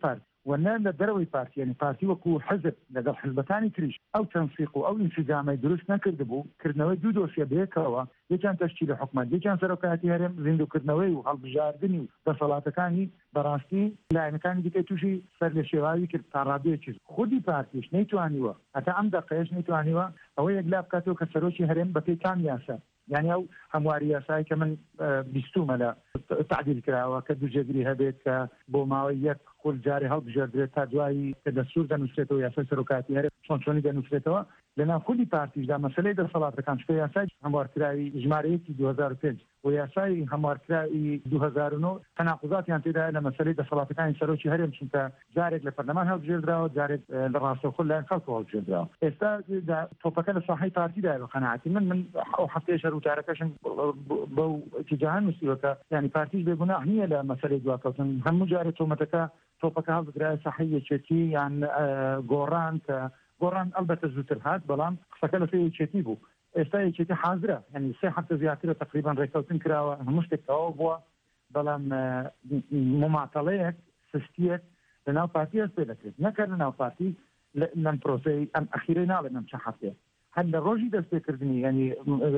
وەنە لە دەرەوەی پارتی ینی پارتی وەکو حزب لەگەڵ حزبەکانی تریش ئەو تەنسیق و ئەو ئینسیجامی دروست نەکردبوو کردنەوەی دوو دۆسیە بەیەکەوە یەکیان تەشکیلی حکومەت یەکیان سەرۆکایەتی هەرێم زیندوکردنەوەی و هەڵبژاردننی و دەسەڵاتەکانی بەڕاستی لایەنەکانی دیکەی تووشی سەر لە شێواوی کرد تا ڕادەیەکی خودی پارتیش نەیتوانیوە هەتا ئەم دەقەیەش نەیتوانیوە ئەوە یەکلا بکاتەوە کە سەرۆکی هەرێم بە پێی کام یاسا يعني او هەمواری یاسایی کە من بیستومە لە تعدیل کراوە کە دووجێگری هەبێت کە بۆ ماوەی یەک خول جارێ هەڵبژێردرێت تا دوایی کە دەستور دەنووسێتەوە یاسای سەرۆکاتی هەرێم چۆنی دەنووسێتەوە لەناو خودی پارتیشدا مەسەلەی دەسەڵاتەکان شتە یاسای هەموارکراوی ژمارەیەکی 2005 و یاسای هەموارکراوی 2009 تەناقوزاتیان تێدایە لە مەسەلەی دەسەڵاتەکانی سەرۆکی هەرێم چونکە جارێک لە پەرلەمان هەڵبژێردراوە جارێک لە ڕاستەوخۆ لایەن خەڵکەوە هەڵبژێردراوە ئێستا تۆپەکە لە ساحەی پارتیدایە بە قەناعەتی من ئەو هەفتەیە شەروتارەکەشم بەو اتجاهان نووسیوەکە یعنی پارتیش بێگوناح نییە لە مەسەلەی دواکەوتن هەموو جارێک تۆپەکە هەڵبگرایە ساحەی یەکێتی یان گۆڕان کە گۆڕان ئەلبەتە زووتر هات بەڵام قسەکە لە پێی یەکێتی بوو ئێستا یەکێتی حازرە ینی 3 هەفتە زیاترە تقریبا ڕێکەوتن کراوە هەموو شتێک تەواو بووە بەڵام مماتەڵەیەک سستیەک لەناو پارتی هەست پێ دەکرێت نەکرد لەناو پارتی لەم پرۆسەی ئەم ئەخیرەی ناڵێن ئەم چەند هەفتەیە هەر لە ڕۆژی دەستپێکردنی ینی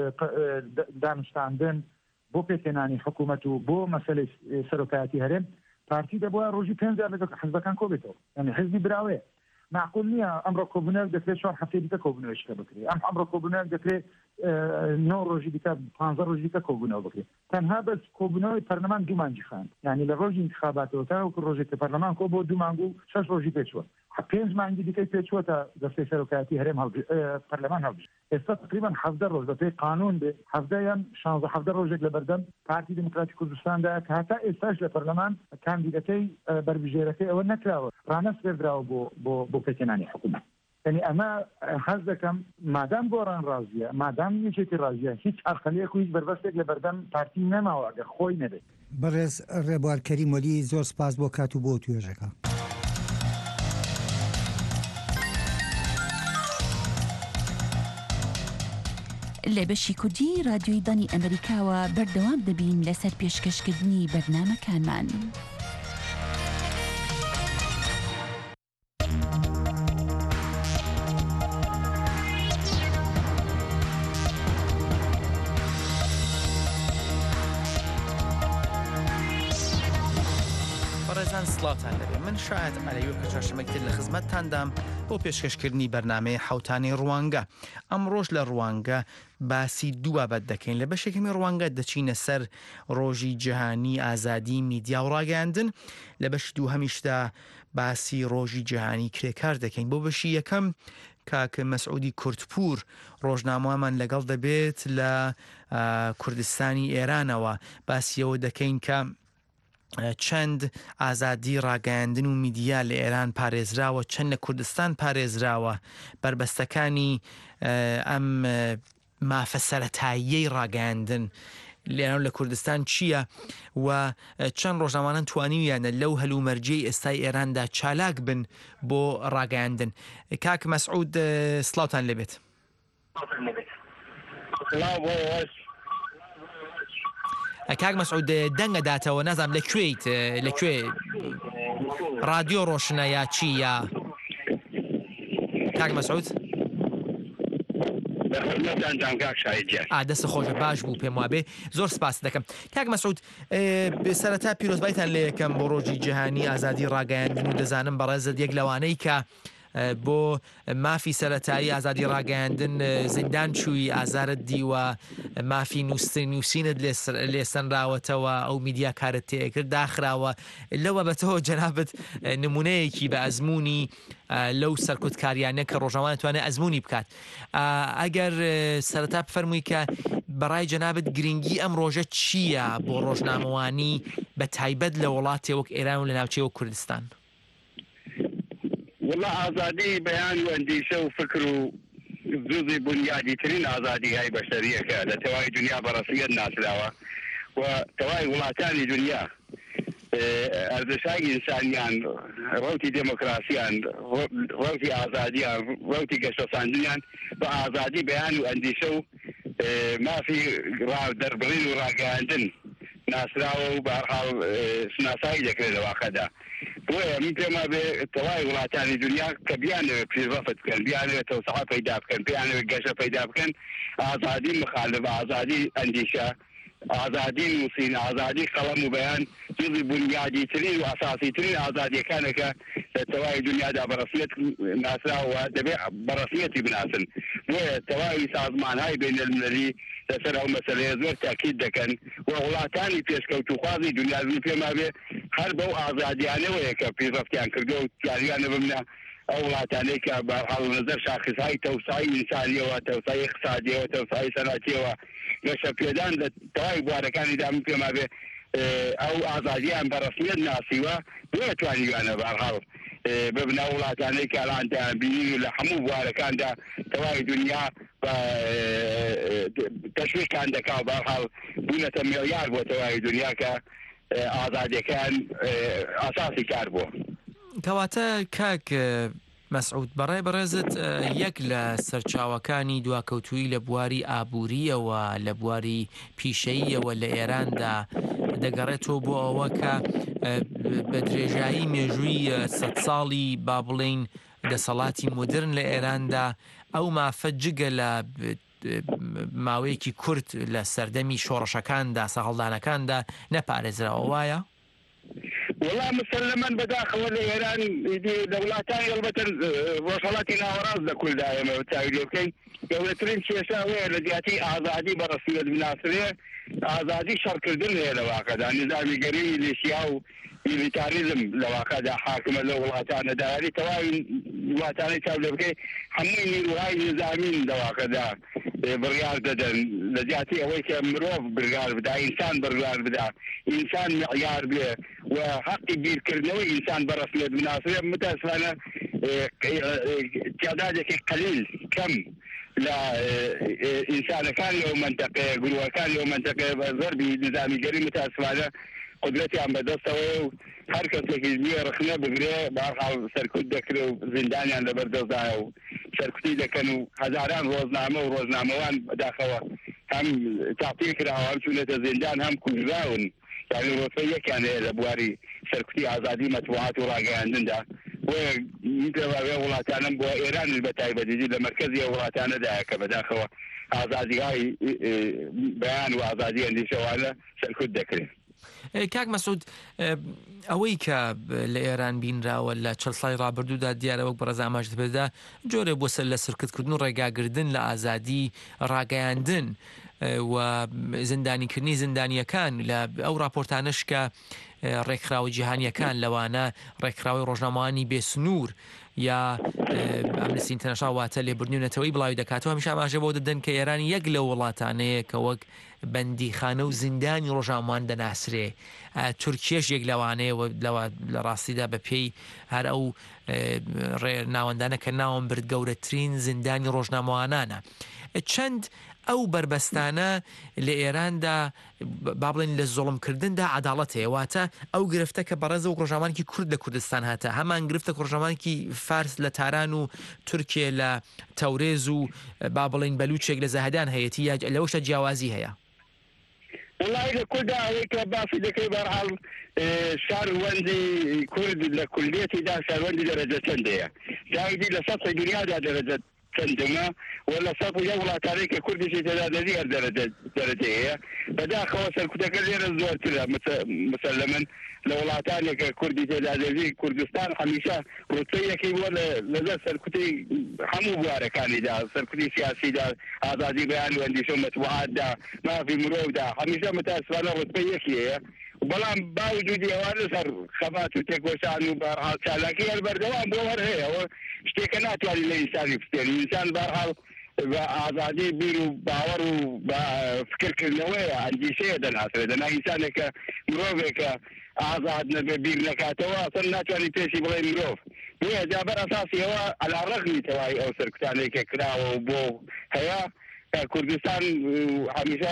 دانوستاندن بۆ پێکهێنانی حکوومەت و بۆ مەسەلەی سەرۆکایەتی هەرێم پارتی دەبووە ڕۆژی 5 لەگەڵ حزبەکان کۆبێتەوە ینی حزبی براوەیە معقول نییە ئەمڕۆ کۆبوونەوە دەکرێت 4 هەفتەی دیکە کۆبوونەوەیشکە بکرێت ئەمڕۆ کۆبوونەوە دەکرێت 9 ڕۆژی دیکە 15 ڕۆژی دیکە کۆبوونەوە بکرێت تەنها بەس کۆبوونەوەی پەرلەمان 2 مانگی خاند یعنی لە ڕۆژی انتخاباتەوە تاوەکو ڕۆژێک کە پەرلەمان کۆ بۆ 2 مانگ و 6 ڕۆژی پێچووە 5 مانگی دیکەی پێچووە تا دەستەی سەرۆکایەتی هەرێم پەرلەمان هەڵبژێردرێت ئێستا تقریبا 17 ڕۆژ بە پێی قانون بێ 17 یان 16 ڕۆژێک لە بەردەم پارتی دموکراتی کوردستاندا کە هەتا ئێستاش لە پەرلەمان کاندیدەکەی بەربژێرەکەی ئەوە نەکراوە ڕانەسپێردراوە بۆ پێکهێنانی حکوومەت یعنی ئەمە حەز دەکەم مادام گۆڕان ڕازیە مادام یەکێتی ڕازیە هیچ ئەرخەلەیەک و هیچ بەربەستێک لە بەردەم پارتی نەماوە ئەگەر خۆی نەبێت بەڕێز ڕێبوار کەریم وەلی زۆر سپاس بۆ کات و بۆ توێژەکە لە بەشی کوردی رادیۆی دانی ئەمریکاوە بەردەوام دەبین لەسەر پێشکەشکردنی بەرنامەکانمان. بەڕێزان سڵاتان لەبێ من شاید ئەلەیوە کە چاشەمەکتر لە خزمەتتاندام بۆ پێشکەشکردنی بەرنامەی حوتانی ڕوانگە ئەم ڕۆژ لە ڕوانگە باسی دوو بابەت دەکەین لە بەشێکەمی ڕوانگە دەچینە سەر ڕۆژی جیهانی ئازادی میدیا و ڕاگەاندن لە بەشی دووهەمیشدا باسی ڕۆژی جیهانی کرێکار دەکەین بۆ بەشی یەکەم کاکە مەسعودی کورتپور ڕۆژنامەمان لەگەڵ دەبێت لە کوردستانی ئێرانەوە باسیەوە دەکەین کە چەند ئازادی ڕاگەاندن و میدیا لە ئێران پارێزراوە چەند لە کوردستان پارێزراوە بربەستەکانی ئەم مافە سەرەتاییەی ڕاگەاندن لێران لە کوردستان چییە و چەند ڕۆژنامانان توانیویانە لەو هەلومەرجەی ئێستای ئێراندا چالاک بن بۆ ڕاگەاندن کاک مەسعود سڵاوتان لەبێت کاک مەسعود دەنگە داتەوە نازانم لەکوێیت لەکوێ رادیۆ ڕۆشنە یا چی یا کاک مەسعود دەست خۆشە باش بوو پێم وابێ زۆر سپاس دەکەم کاک مەسعود سەرەتا پیرۆزبایتان لێ یەکەم بۆ ڕۆژی جیهانی ئازادی ڕاگەاندن و دەزانم بەڕێزت یەک لەوانەی کە بۆ مافی سەرەتایی ئازادی ڕاگەاندن زیندان چووی ئازارت دیوە مافی نووسینت لێسەنراوەتەوە ئەو میدیا کارت تێکرد داخراوە لەوە بەتەوە جەنابەت نمونەیەکی بە ئەزمموی لەو سەرکوتکاریانە کە ڕۆژنامە توانێت ئەزمموی بکات ئەگەر سەرەتا بفەرمووی کە بەڕای جەنابەت گرنگی ئەم ڕۆژە چییە بۆ ڕۆژنامەوانی بە تایبەت لە وڵاتی وەک ئێران و لە ناوچەی کوردستان والله آزادی بیان و اندیشه و فکر و جزء بنیادی ترین آزادی های بشریه که در توای دنیا بررسیت ناسلاوه و توای ولاتانی دنیا ارزشهای انسانیان روتی دموکراسیان روتی آزادیان روتی گشتساندنیان با آزادی بیان و اندیشه و ما فی دربرین و راگاندن ناسراوە و بەهەرحاڵ شناسایی دەکرێت لە واقعدا بۆیە من پێما بێ تەواوی وڵاتانی دنیا کە بیانەوێت پیشرفت بکەن بیانەوێت تەوسعە پەیدا بکەن بیانەوێت گەشە پەیدا بکەن ئازادی مخالف ئازادی ئەندیشە ئازادی نووسین ئازادی قەڵەم و بەیان جزی بنیادی ترین و ئاساسی ترین ئازادیەکانەکە لە تەواوی دنیادا بەڕسمیەت ناسراوە دەبێت بەڕسمیەتی بناسن بۆیە تەواوی سازمانهای بینالمللی لەسەر ئەو مەسەلەیە زۆر تاکید دەکەن و وڵاتانی پێشکەوتوخوازی دنیا پێما بێ هەر بەو ئازادیانەوەیە کە پیشرفتیان کردو و تیاریانە بمنە ئەو وڵاتانەی کە بەهەڵ نەزەر شاخصهای تەوسعی ئینسانیەوە تەوسعی اقتصادیەوە تەوسعی سەناتیەوە گەشە پێدان لە تەواوی بوارەکانیدا من پێما بێ ئەو ئازادیان بەڕسمیەت ناسیوە بێتوانیوانە بەهەڵ ببنە وڵاتانەی کە ئەڵاندایان بینین و لە هەموو بوارەکاندا تەواوی دنیا تەشویقان دەکا و بەهەڵ بوونەتە مێڵیار بۆ تەواوی دنیا کە ئازادیەکان ئاساسی کار بووە. کەواتە کاک مەسعود بەڕێ بەڕێزت یەک لە سەرچاوەکانی دواکەوتووی لە بواری ئابووریەوە لە بواری پیشەییەوە لە ئێراندا دەگەڕێتەوە بۆ ئەوە کە بە درێژایی مێژووی 100 ساڵی با بڵین دەسەڵاتی مدرن لە ئێراندا ئەو مافە جگە لە ماوەیەکی کورت لە سەردەمی شۆڕەشەکاندا سەهەڵدانەکاندا نەپارێزراوە وایە؟ والله مسلما بداخل ايران دولتان البته وصلت ناوراز لكل دائما تاويلوكي دولتين سياساويه لدياتي ازادي برسميه المناصريه ازادي شركردن هي لواقع نظام قريب لسياو ميليتاريزم لواقع حاكم الوطن داري تواوي وطني تاولوكي همين روحي نظامين لواقع برغار ددن لجاتي اويك مروف برغار بدا انسان برغار بدا انسان معيار به وحقي بير كرنوي انسان برسميه المناصريه متاسفانه تعدادك قليل كم لا انسان كان له منطقه قلوه كان له منطقه ضربي نظامي جريمه متاسفانه قدرتي عم بدستوي حركتك بيه رخنه بقري بارحال سركوت دكرو زنداني عند بردوزاو سركوتي دكنو هزاران روزنامه وروزناموان داخوا هم تعطيك راهم شونة زندان هم كجراون يعني الوصية كان لبواري سركوتي آزادي مطبوعات وراقعان دا ويمكن ولاتانا بوا إيران البتاي بديجي لمركزية ولاتانا دا كبداخوا آزادي هاي بيان وآزادي عندي شوالا سركوت دكري کاک مەسعود ئەوەی کە لە ئێران بینراوە لە 40 ساڵی ڕابردوودا دیارە وەک بەڕێز ئاماژ دەبێتدا جۆرێ بۆ سەر لە سرکردکردن و ڕێگاگرتن لە ئازادی ڕاگەیاندن و زندانیکردنی زندانیەکان لە ئەو راپۆرتانش کە ڕێکخراوی جیهانیەکان لەوانە ڕێکخراوی ڕۆژنامەوانی بێسنوور یا ئەمنستی ئینتەرنەشناڵ واتە لێبوردنیونەتەوەی بڵاوی دەکاتەوە هەمیشە ئاماژە بۆ دەدەن کە ئێران یەک لە وڵاتانەیە کە وەک بەندیخانە و زیندانی ڕۆژنامەوان دەناسرێ تورکیەش یەک لەوانەیە لە ڕاستیدا بە پێی هەر ئەو ناوەندانە کە ناوم برد گەورەترین زیندانی ڕۆژنامەوانانە چەند ئەو بربەستانە لە ئێراندا با بڵێن لە زۆڵمکردندا عەداڵەت هەیە واتە ئەو گرفتە کە بەڕێز و ڕۆژنامەیەکی کورد لە کوردستان هاتە هەمان گرفتە ڕۆژنامەیەکی فارس لە تاران و تورکیە لە تەورێز و با بڵێن بەلوچێک لە زەهەدان هەیەتی یا لەوەشە جیاوازی هەیە والله لكل ده هيك بافي دكي برحل شاروندي كرد لكليتي ده شاروندي درجة سندية جايدي لسطح دنيا ده درجة سندما ولا سطح جولة تاريخ كردي شيء تدادي درجة هي فده خوصل كده كرير الزور تلا مسلما لولاتاني كردي تدادي كردستان حميشة روسيا كي ولا لذا سركتي حمو بواركاني ده سركتي سياسي ده آزادي بيان واندي شو متوعد ده ما في مرور ده حميشة متاسفانة روسيا كي بلان باوجودي وانا سر خبات وتكوشان وبارحال سالاكي البردوان بوهر هي اشتكنات يعني الانسان يفتن الانسان بارحال آزادي بيرو باور وفكر كنوية عندي شيء ده ناصر ده انسانك مروفك آزاد نبير نكاتوا صرنا يعني تيشي بغي مروف هي جابر اساسي هو على الرغم تواي او سركتاني كراو وبو هيا كردستان همیشه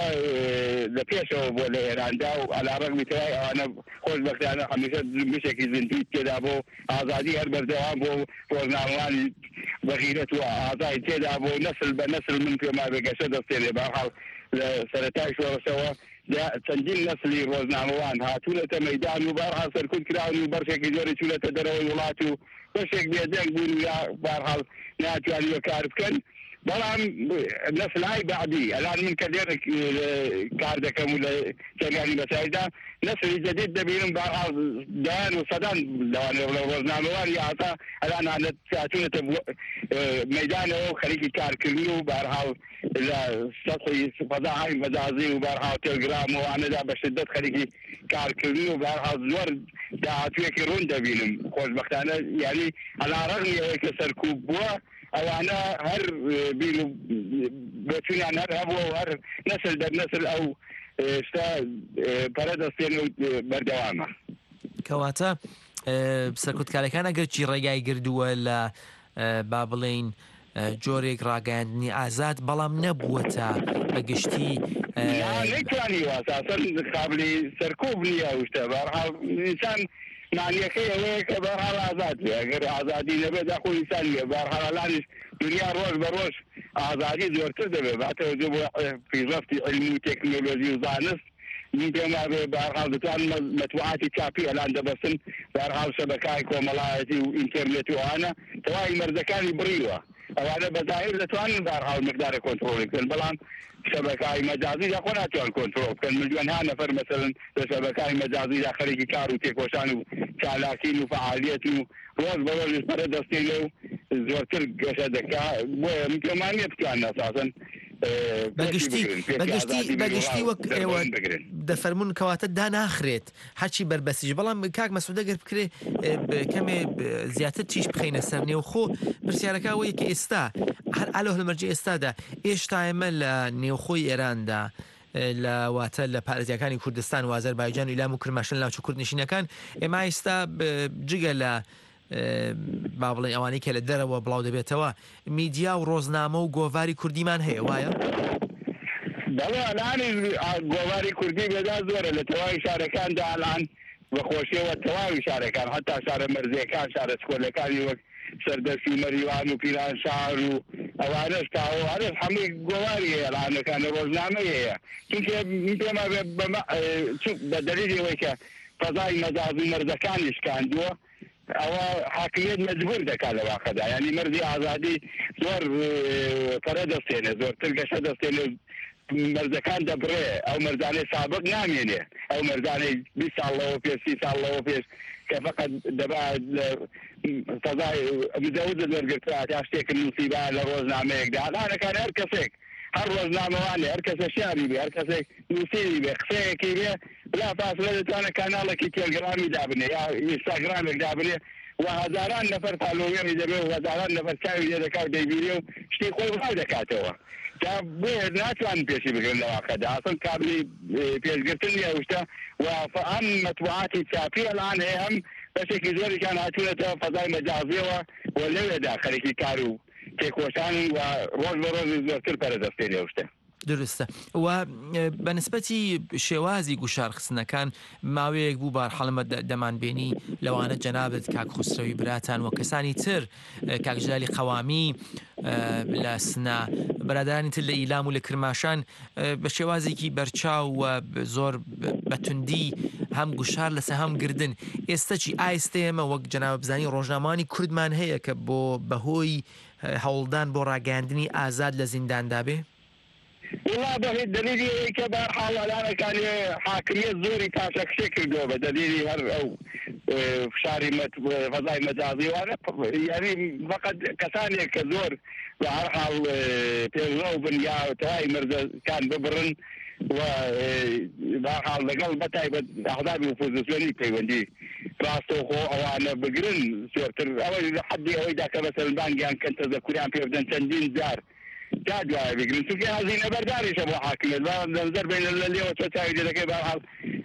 لپیشو بوله ایران داو على الرغم تواي انا خوش بخت انا همیشه بشكل زندید كده بو آزادي هر بردوام بو روزنامه‌وان بغيرت وآزادي كده بو نسل بنسل من فيما بقى شد السنة بحال سرتاش ورسوا چەندین نەسلی ڕۆژنامەوان هاتوونەتە مەیدان و بەرحاڵ سەرکوت کراون و بەشێکی زۆری چوونەتە دەرەوەی وڵات و بەشێک بێدەنگ بوون و یا بەرحاڵ ناتوانیوە کار بکەن بەڵام نەسلای بعدی ئەلان من کە لێرە کار دەکەم و لە جەریانی بەسایدا نەسلی جەدید دەبینم بەرحاڵ دایان و سەدان لەوانێ لە ڕۆژنامەوان یاتا ئەلان هاتوونەتە مەیدانەوە و خەریکی کارکردن و بەرحاڵ لە سەطحی فەزاهای مەجازی و بەرحاڵ تێلگرام و ئەوانەدا بە شدەت خەریکی کارکردن و بەرحاڵ زۆر داهاتوویەکی ڕوون دەبینم خۆشبەختانە یعنی عەلا ڕەغمی ئەوەی کە سەرکوب بووە ئەوانە هەر بیر و بۆچوونیان هەر هەبووە و هەر نەسل دەرنەسل ئەو شتا پەرە دەستێن و بەردەوامە کەواتە سەرکوتکارەکان ئەگەر چی ڕێگای گردووە لە با بڵێین جۆرێک ڕاگەاندنی ئازاد بەڵام نەبووەتە بەگشتی نەیتوانیوە ئاساسەن قابلی سەرکوب نییە شتە بەرحاڵ ئینسان معنیەکەی ئەوەیە کە بەرحاڵ ئازاد بێ ئەگەر ئازادی نەبێت داخۆ ئینسان نیە بەرحاڵانیش دنیا ڕۆژ بە ڕۆژ ئازادی زۆرتر دەبێت باتەوەجێ بۆ پیشرەفتی علمی و تەکنۆلۆژی و زانست من پێما بێ بەرحاڵ دەتوان مەتبوعاتی چاپی ئەلان دەبەستن بەرحاڵ شەبەکای کۆمەڵایەتی و ئینتەرنێت و ئەوانە تەواوی مەرزەکانی بڕیوە ئەوانە بەظاهر دەتوانن بەرحاڵ مقدارە کۆنتڕۆڵی بکەن بەڵام شەبەکای مەجازیدا خۆ ناتوان کۆنتڕۆڵ بکەن ملیۆنها نەفەر مەسەڵەن لە شەبەکای مەجازیدا خەریکی کار و تێکۆشان و چالاکین و فعالیت و ڕۆژ بە ڕۆژ پەرە دەستێنێ و زۆرتر گەشە دەکا بۆیە متمانیە بتوان ئەساسەن بەگشتی وەک ئێوە دەفەرمونون کەواتە داناخرێت هەرچی بربەسیش بەڵام کاک مەسعود ئەگەر بکرێ کەمێ زیاتر چیش بخەینە سەر نێوخۆ پرسیارەکە ئەوەیە کە ئێستا هەر ئالۆ لەمەرجێ ئێستادا ئێشتا ئێمە لە نێوخۆی ئێراندا لە واتە لە پارێزیەکانی کوردستان و ئازەربایجان و ئیلام و کرماشن لاوچە کوردنشینەکان ئێمە ئێستا جگە لە با بڵێن ئەوانەی کە لە دەرەوە بڵاو دەبێتەوە میدیا و ڕۆژنامە و گۆڤاری کوردیمان هەیە وایە؟ بەڵێ ئەلانی گۆڤاری کوردی بێدا زۆرە لە تەواوی شارەکاندا ئەلان بەخۆشیەوە تەواوی شارەکان هەتا شارە مەرزیەکان شارە سکۆلەکانی وەک سەردەفی مەریوان و پیران شار و ئەوانەش تاوە هەرێک هەمووی گۆواری ئێرانەکانە ڕۆژنامە هەیە چونکە پێما بە دەلیلی ئەوەی کە فەزای مەجازی مەرزەکانی شکاندووە ئەوە حاکمیت مەجبور دەکات لە واقعدا ینی مەرزی ئازادی زۆر پەرە دەستێنێ زۆرتر گەشە دەستێنێ مەرزەکان دەبڕێ ئەو مەرزانەی سابق نامێنێ ئەو مەرزانەی 20 ساڵەوە پێش 30 ساڵەوە پێش کە فقط دەبا فەزای مزەوت دەرگرترا تا شتێک نووسیبا لە ڕۆژنامەیەکدا ئەلانەکان هەر کەسێک هەر ڕۆژنامەوانێ هەر کەسە شیاری بێ هەر کەسێک نووسیری بێ قسەیەکی بێ بلا فاصلە دەتوانێت کاناڵێکی تێلگرامی دابنێ یا ئینستاگرامێک دابنێ و هەزاران نەفەر پالۆوێری دەبێ و هەزاران نەفەر چاوی لێ دەکات و دەیبینێ و شتێک خۆی بڵاو دەکاتەوە تا بۆیە ناتوان پێشی بگرن لە واقعدا ئەسڵ کابلی پێشگرتن نیە وشتە و ئەم مەتبوعاتی چاپی ئەلان هەیە هەم بەشێکی زۆریشان هاتوونەتەوە فەزای مەجازیەوە و لەوێدا خەریکی کار و تێکۆشان و ڕۆژ بە ڕۆژ زۆرتر پەرەدەستێنێ وشتە درستە و بەنسبەتی شێوازی گوشارخستنەکان ماوەیەک بوو بارحەڵمە دەمانبێنی لەوانە جەنابەت کاک خوسرەوی براتان و کەسانی تر کاکژالی قەوامی لە سنا بەرادرانی تر لە ئیلام و لە کرماشان بە شێوازێکی بەرچاو و زۆر بەتوندی هەم گوشار لەسە هەم گردن ئێستا چی ئایستێمە وەک جەنابە بزانی ڕۆژنامەوانی کوردمان هەیە کە بۆ بەهۆی هەوڵدان بۆ ڕاگەاندنی ئازاد لە زینداندا بێ؟ والله بەهێ دلیلی کە بەرحاڵ ئەلانەکانی حاکمیت زۆری تاشەکشێ کردەوە بە دلیلی هەر ئەو فشاری فەزای مەجازی وانە یعنی فقط کەسانێک کە زۆر بە هەر حاڵ پێڵەو بن یا تەواوی مەرزەکان ببڕن و بەرحاڵ لەگەڵ بەتایبەت ئەحزابی ئۆپۆزیسیۆنی پەیوەندی ڕاستەوخۆ ئەوانە بگرن زۆرتر ئەوەی لە حەدی ئەوەیدا کە بەسەر بانگیان کەن تەزەکوریان پێ بدەن چەندین جار جادوایە بگرن چونکە هەزینە بەرداریشە بۆ حاکمیت نەزەر بین لە لێوە تۆ چاوی لێ دەکەی بەرحاڵ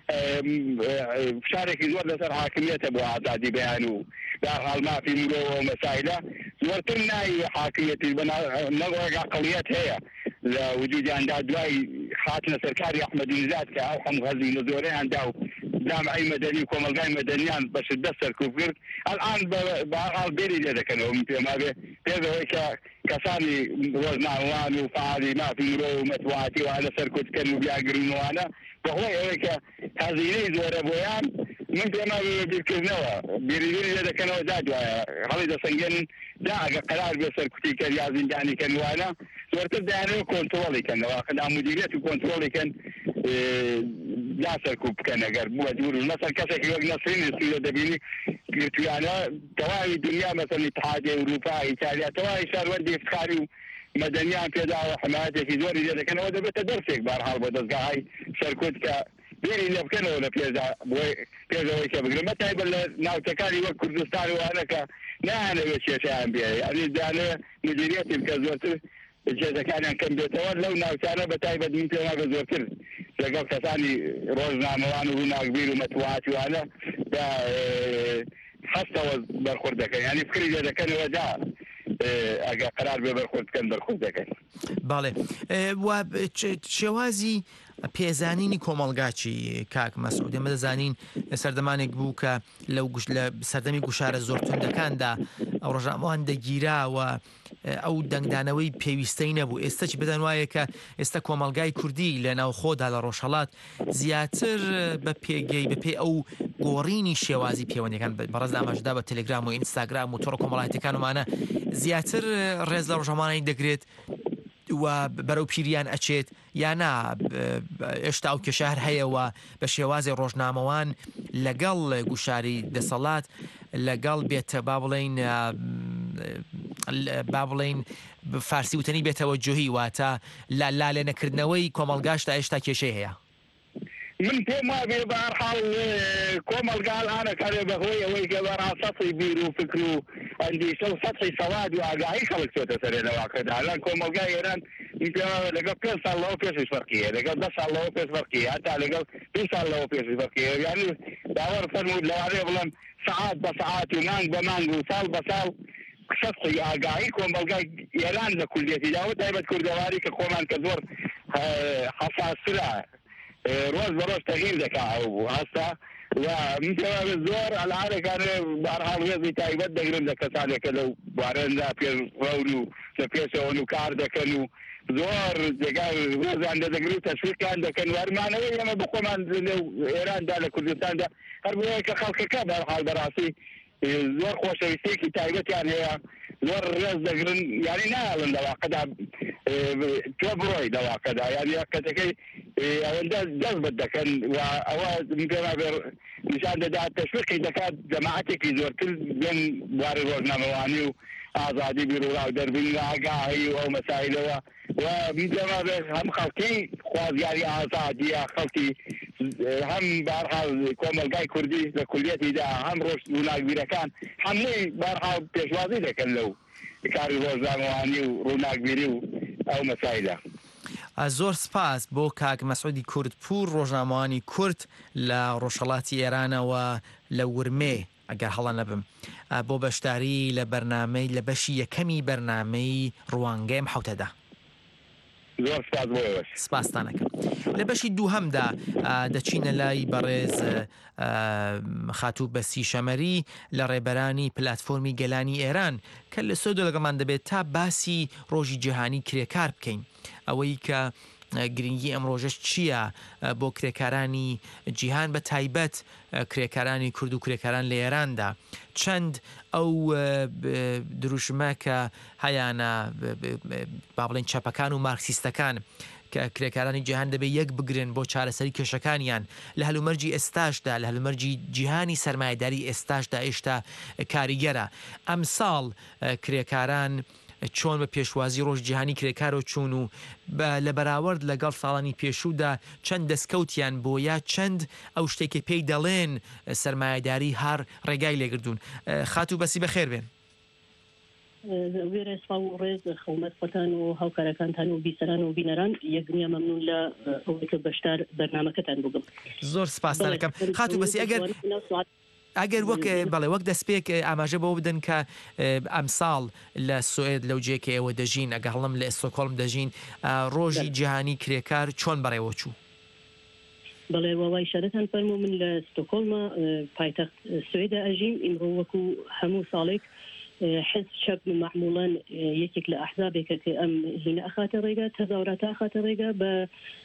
فشارێکی زۆر لەسەر حاکمیەتە بۆ ئازادی بەیان و بەرحاڵ مافی مرۆڤ و مەسایلە زۆرتر ناوی حاکمیەتی نەڕۆژ عەقڵیەت هەیە لە وجودیاندا دوای هاتنە سەرکاری ئەحمەدی نژاد کە ئەو هەموو هەزینە زۆرەیاندا و جامعي مدني وكومەلگای مەدەنیان بە شدەت سەرکوب کرد الان بەحاڵ بێری لێ دەکەنەوە من پێما بێ پێدەوەی کە کەسانی ڕۆژناوان و فعالی مافی مرۆ و مەتبوعاتی وانە سەرکوتکەن و بیاگرنەوەوانە بەهۆی ئەوەی کە هەزینەی زۆرە بۆیان من پێما بیرکردنەوە بیری لێ دەکەنەوە دادوایە هەڵی دەسەنگێنن دا ئەگە قەرار بێ سەرکوتی یا زیندانی کەنوانە زۆرتر دایانەوە کۆنتڕۆڵی کەنەوە خدا مدیریت و کۆنتڕۆڵی کەن لا سەرکوب بکەن ئەگەر بووە دوور مەسەن کەسێکی وەک نەسرین سوورە دەبینی گرتویانە تەواوی دنیا مەسەن اتحادیە ئەوروپا ئیتالیا تەواوی شاروەردی افتخاری و مەدەنیان پێداوە حمایەتێکی زۆری لێ دەکەنەوە دەبێتە دەرسێک بەرحاڵ بۆ دەستگاهای سەرکوت کە بێری لێ بکەنەوە لە پێشەوەی کە بگرن بەتایبەت لە ناوچەکانی وەک کوردستان وانە کە نایانەوێت کێشەیان بێ یعنی دانێ مدیریەتی بکە زۆرتر جێزەکانیان کەم بێتەوە لەو ناوچانە بەتایبەت من پێما بە زۆرتر لەگەڵ کەسانی ڕۆژنامەوان و ڕووناکبیر و مەتبوعاتیوانە هەستەوە بەرخورد دەکەن ینی فکری لێ دەکەنەوە دا ئەگە قەرار بێ بەرخورد بکەن بەرخورد دەکەن. باڵێ شێوازی پێزانینی کۆمەڵگاچی کاک مەسعود ئێمە دەزانین سەردەمانێک بوو کە لە سەردەمی گوشارە زۆر توندەکاندا ئەو ڕۆژنامەوان دەگیراوە ئەو دەنگدانەوەی پێویستەی نەبوو ئێستا چی بدەن وایە کە ئێستا کۆمەڵگای کوردی لە ناوخۆدا لە ڕۆژهەڵات زیاتر بە پێگەی بەپێ ئەو گۆڕینی شێوازی پەیوەندەکان بەڕێز ئاماژەدا بە تەلگرام و ئینستاگرام و تۆڕە کۆمەڵایەتەکانمانە زیاتر ڕێز لە ڕۆژەمانەی دەگرێت و بەرەو پیریان ئەچێت یانا ئێشتا ئەو کێشە هەیەەوە بە شێوازی ڕۆژنامەوان لەگەڵ گوشاری دەسەڵات لەگەڵ بێتە با بڵێن فارسی وتنی بێتەوە جوهی واتە لا لێنەکردنەوەی کۆمەڵگاشتا ئێشتا کێشەی هەیە. من پێما بێ بەهەرحاڵ کۆمەلگال ئانە کارێ بەهۆی ئەوەی کە بەڕاست سەطحی بیر و فکر و ئەندیشە و سەطحی سەواد و ئاگاهی خەڵک چۆتە سەرێنەوەکەدا لەن کۆمەلگای ئێران لەگەڵ 5 ساڵ لەوە پێشش فەرقیە لەگەڵ 10 ساڵ لەوە پێش فەرقیە هەتا لەگەڵ 20 ساڵ لەوە پێشش فەرقیە یعنی باوەڕ فەرموود لەوانەیە بڵێم سەعات بە سەعات و مانگ بە مانگ و ساڵ بە ساڵ سەطحی ئاگاهی کۆمەلگای ئێران لە کولێتیدا و تایبەت کوردەواری کە خۆمان کە زۆر حەساسرە ڕۆژ بە ڕۆژ تەغییر دەکا ئەو هەستا و من پێما زۆر ئەلعارەکانێ بەهەرحاڵ ڕێزی تایبەت دەگرن لە کەسانێکە لەو بوارەندا پێڕەون و لە پێشەوەن و کار دەکەن و زۆر جێگای ڕێزان دەدەگرن و تەشویقیان دەکەن وەرمانەوەی ئێمە بخۆمان لەو ئێراندا لە کوردستاندا هەر بۆیە کە خەڵکەکە بەهەرحاڵ بەڕاستی زۆر خۆشەویستێکی تایبەتیان هەیە زۆر ڕێز دەگرن یعنی ناڵن دەواقەدا تۆ بڕۆی دەواقەدا یعنی کەسەکەی ئەوەندە دەست بەد دەکەن و ئەوە پێما بێ نیشان دەدات تەشویقی دەکات جەماعەتێکی زۆرتر بێن بواری ڕۆژنامەوانی و ئازادی بیرروڕاو دەربین و ئاگاهی و ئەو مەسایلەوە و پێما بێ هەم خەڵکی خوازیاری ئازادیە خەڵکی هەم بەهەرحاڵ کۆمەلگای کوردی لە کولێتیدا هەم ڕۆژ ڕووناکبیرەکان هەمووی بەهەرحاڵ پێشوازی دەکەن لەو کاری ڕۆژنامەوانی و ڕووناکبیری و ئەو مەسایلە. زۆر سپاس بۆ کاک مەسعودی کوردپور ڕۆژنامەوانی کورد لە ڕۆژهەڵاتی ئێرانەوە لە ورمێ ئەگەر هەڵە نەبم بۆ بەشداری لە بەرنامەی لە بەشی یەکەمی بەرنامەی ڕوانگەی حوتەدا. زۆر سپاس بۆ سپاسدانەکەم. لە بەشی دووهەمدا دەچینە لای بەڕێز خاتوو بەسی شەمەری لە ڕێبەرانی پلاتفۆرمی گەلانی ئێران کە لە سۆدۆ لەگەڵمان دەبێت تا باسی ڕۆژی جیهانی کرێکار بکەین ئەوەی کە گرنگی ئەم ڕۆژەش چییە بۆ کرێکارانی جیهان بە تایبەت کرێکارانی کورد و کرێکاران لە ئێراندا چەند ئەو دروشمە کە هەیانە با بڵێن چەپەکان و مارکسیستەکان کە کرێکارانی جیهان دەبێت یەک بگرن بۆ چارەسەری کێشەکانیان لە هەلومەرجی ئێستاشدا لە هەلومەرجی جیهانی سەرمایه‌داری ئێستاشدا ئێشتا کاریگەرە ئەم ساڵ کرێکاران چۆن بە پێشوازی ڕۆژ جیهانی کرێکارەوە چوون و لە بەراورد لەگەڵ ساڵانی پێشوودا چەند دەستکەوتیان بۆ یا چەند ئەو شتێکی پێی دەڵێن سەرمایه‌داری هەر ڕێگای لێگردوون. خاتوو بەسی بەخێر بێن. وێرە سڵاو و ڕێز خەومەت خۆتان و هاوکارەکانتان و بیسەران و بینەران یەکدنیا مەمنون لە ئەوەی کە بەشدار بەرنامەکەتان بووگم. زۆر سپاسدانەکەم. خاتوو بەسی ئەگەر وەک بەڵێ وەک دەستپێک ئاماژە بۆ بدەن کە ئەمساڵ لە سوئێد لەو جێکە ئێوە دەژین ئەگە هەڵم لە ئێستۆکۆڵم دەژین ڕۆژی جیهانی کرێکار چۆن بەڕێوە چوو؟ بەڵێ وڵی شارەتان فەرمو من لە ستۆکۆڵمە پایتەخت سوێدا ئەژیم ئیمڕۆ وەکو هەموو ساڵێک حزب شەب معموڵان یەکێک لە ئەحزابێکە کە ئەم هینە ئەخاتە ڕێگا تەزاوراتە ئەخاتە ڕێگا بە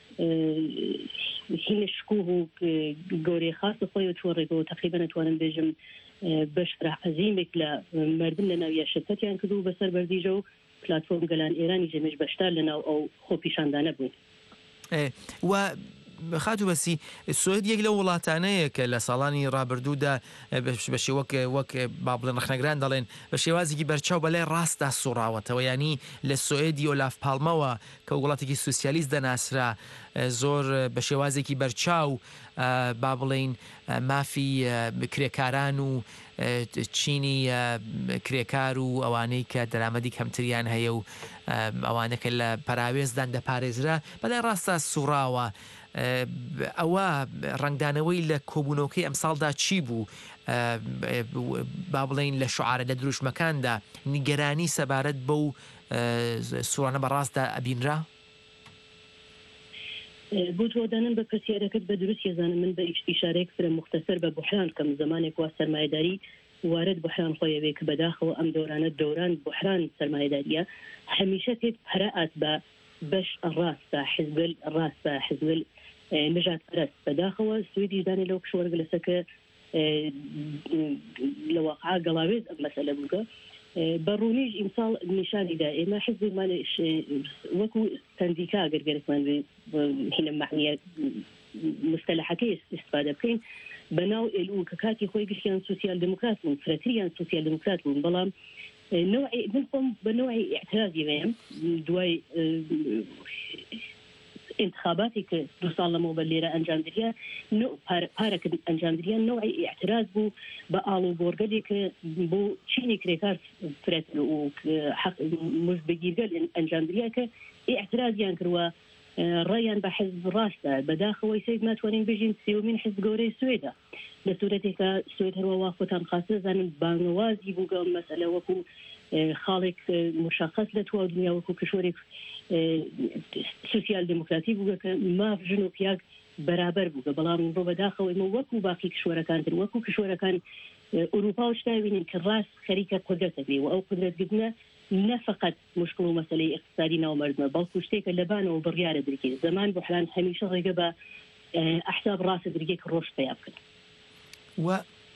هینە شکوه و گەورەی خاص خۆی و چوە ڕێگەوە تقریبا نتوانم بێژم بەش عەزیمێک لە مردم لە ناویە شرکەتیان کردو بەسەر بەردیژە و پلاتفۆرم گەلان ئێرانی ژێمێش بەشدار لەناو ئەو خۆپیشاندانە بووین و خاتو بەسی سوێد یەک لە وڵاتانەیە کە لە ساڵانی ڕابردوودا بەشی وەک با بڵێن ڕخنەگران دەڵێن بە شێوازێکی بەرچاو بەلای ڕاستدا سوڕاوەتەوە ینی لە سوێدی ئۆلاف پالمەوە کە وڵاتێکی سوسیالیست دەناسرا زۆر بە شێوازێکی بەرچاو با بڵێن مافی کرێکاران و چینی کرێکار و ئەوانەی کە دەرامەدی کەمتریان هەیە و ئەوانەکە لە پەراوێزدان دەپارێزرا بەلای ڕاستە سوڕاوە ئەوە ڕنگدانەوەی لە کۆبوونەوەکەی ئەمساڵدا چی بوو با بڵێن لە شعارە لە دروشمەکاندا نیگەرانی سەبارەت بەو سوڕانە بەڕاستدا ئەبینرا؟ بۆ تۆدانم بە پرسیارەکەت بە دروست ێزانم من بە ئیشارەیەک فرە مختصر بە بوحران کەم زمانێک وا سەرمایه‌داری وارد بوحران خۆیەوێ کە بەداخەوە ئەم دەورانە دەوران بوحران سەرمایه‌داریە هەمیشە تێت پەرەئات بە بەش ڕاست بە حزبل ڕاست بە حزبل نژاد پەرست بەداخەوە سوێدی دانێ لەو کشوەرگ لەسەکە لە واقعا گەڵاوێز ئەم مەسەلە بووکە بەڕوونیش ئیمساڵ نیشانیدا ئێمە حزبمان وەکو سندیکا گەرگەرتمان هینە معنیە مستەلحەکەی استفادە بکەین بەناو ئێلو کە کاتی خۆی گشتیان سوسیال دموکرات بوون فرەتریان سوسیال دموکرات بوون بەڵام نوعی من خۆم بە نوعی اعتراضی وێم دوای انتخاباتی کە دو ساڵ لەمەوە بە لێرە ئەنجامدریا پارەکە ئەنجامدریان نوعی اعتراض بوو بە ئاڵو بۆرگەلێک کە بۆ چینی کرێکار فرەت و مزد بەگیرگەل ئەنجامدریا کە اعتراضیان کردوە ڕێیان بە حزب ڕاستە بەداخەوەی سێک ناتوانین بژین سێومین حزب گەورەی سوێدە لە سوورەتێکە سوێد هەروەوا خۆتان خاستە زانم بانگوازی بووگە مەسەلە وەکو خاڵێک مشخص لە توا دنیا وەکو کشوەرێک سوسیال دموکراتی بووگە کە ماف ژن و پیاک بەرابەر بووگە بەڵام بۆ بەداخەوەی ئمە وەکو باقی کشوەرەکانتر وەکو کشوەرەکان ئوروپا و شتاوینین کە ڕاست خەریکە قودرەتە بێ و ئەو قودرەتگرتنە نەفقەت مشکل و مەسەلەی اقتصادی ناومەردمە بەڵکو شتێکە لەبانەوە بڕیارە درکێت زەمان بوحران هەمیشە ڕێگە بە ئەحساب ڕاستە درگێک ڕۆژ پیا بکەن و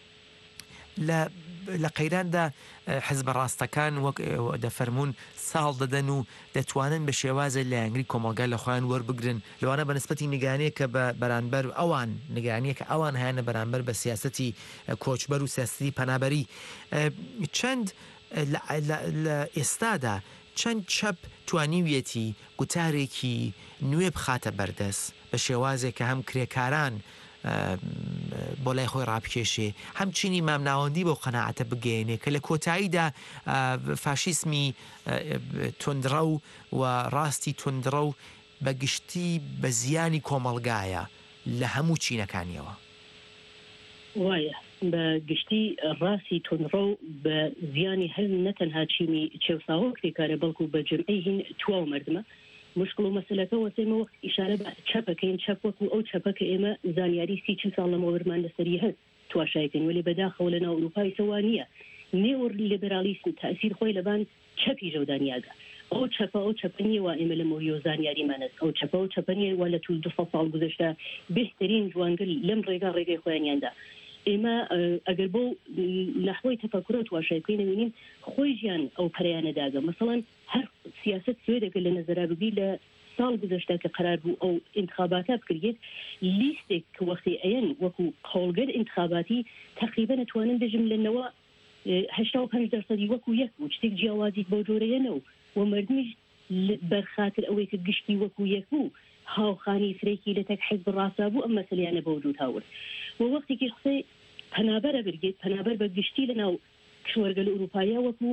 لە قەیراندا حزب ڕاستەکان وەک دەفەرمونون ساڵ دەدەن و دەتوانن بە شێوازە لە ئەنگری کۆمەلگا لە خۆیان وەربگرن لەوانە بە نسبەتی نیگانەیە کە بە بەرامبەر ئەوان نیگانیە کە ئەوان هیانە بەرامبەر بە سیاسەتی کۆچبەر و سیاستی پەنابەری چەند لە ئێستادا چەند چەپ توانیویەتی گوتارێکی نوێ بخاتە بەردەست بە شێوازێک کە هەم کرێکاران بۆ لای خۆی ڕابکێشێ هەم چینی مامناوەندی بۆ قەناعەتە بگەێنێ کە لە کۆتاییدا فاشیسمی توندڕە و ڕاستی توندڕە و بەگشتی بە زیانی کۆمەلگایە لە هەموو چینەکانیەوە وایە بە گشتی ڕاستی توندڕە و بە زیانی هەر نەتەنها چینی چێوساوە کرێکارە بەڵکو بە جمعی هین تواو مردمە مشکل و مەسلەکە وەسێمە وەخت ئیشارە بە چەپەکەین چەپ وەکو ئەو چەپەکە ئێمە زانیاری 30 ساڵ لەمە وەرمان لەسەری هەست تواشایەکەین وەلی بەداخەوە لە ناو ئەوروپای سەوانیە نێوەڕ لیبرالیسم تاثیر خۆی لەبان چەپی ژەودانیاگە ئەو چەپە نیە وا ئێمە لەمەوە یۆ زانیاریمانەست ئەو چەپە نیە وا لە توول 200 ساڵ گذشتە بهترین جوانگەر لەم ڕێگەی خۆیانیاندا ئێمە ئەگەر بۆ نەحوەی تەفەکوڕە تواشایەکەی نەوینین خۆی ژیان ئەو پەرەیانەداگە مەسەڵەن هەر سیاست سوێدەکە لە نەزەرا ببی لە ساڵ گذشتا کە قرار بوو ئەو انتخاباتە بکرێت لیستێک کە وەختی ئەیەن وەکو قەولگەر انتخاباتی تقریبا نتوانن بژم لەنەوە 85% وەکو یەک بوو شتێک جیاوازی بۆ جۆرەیەنەوە و مردمیش بەرخاتر ئەوەی کە گشتی وەکو یەک بوو هاوخانی فرێکی لە تەک حزب ڕاستا بوو ئەم مەسەلیانە بە وجود هاورد و وەختێکی قسەی پەنابەرە برگێت پەنابەر بە گشتی لەناو کشوەرگە لە ئوروپایا وەکو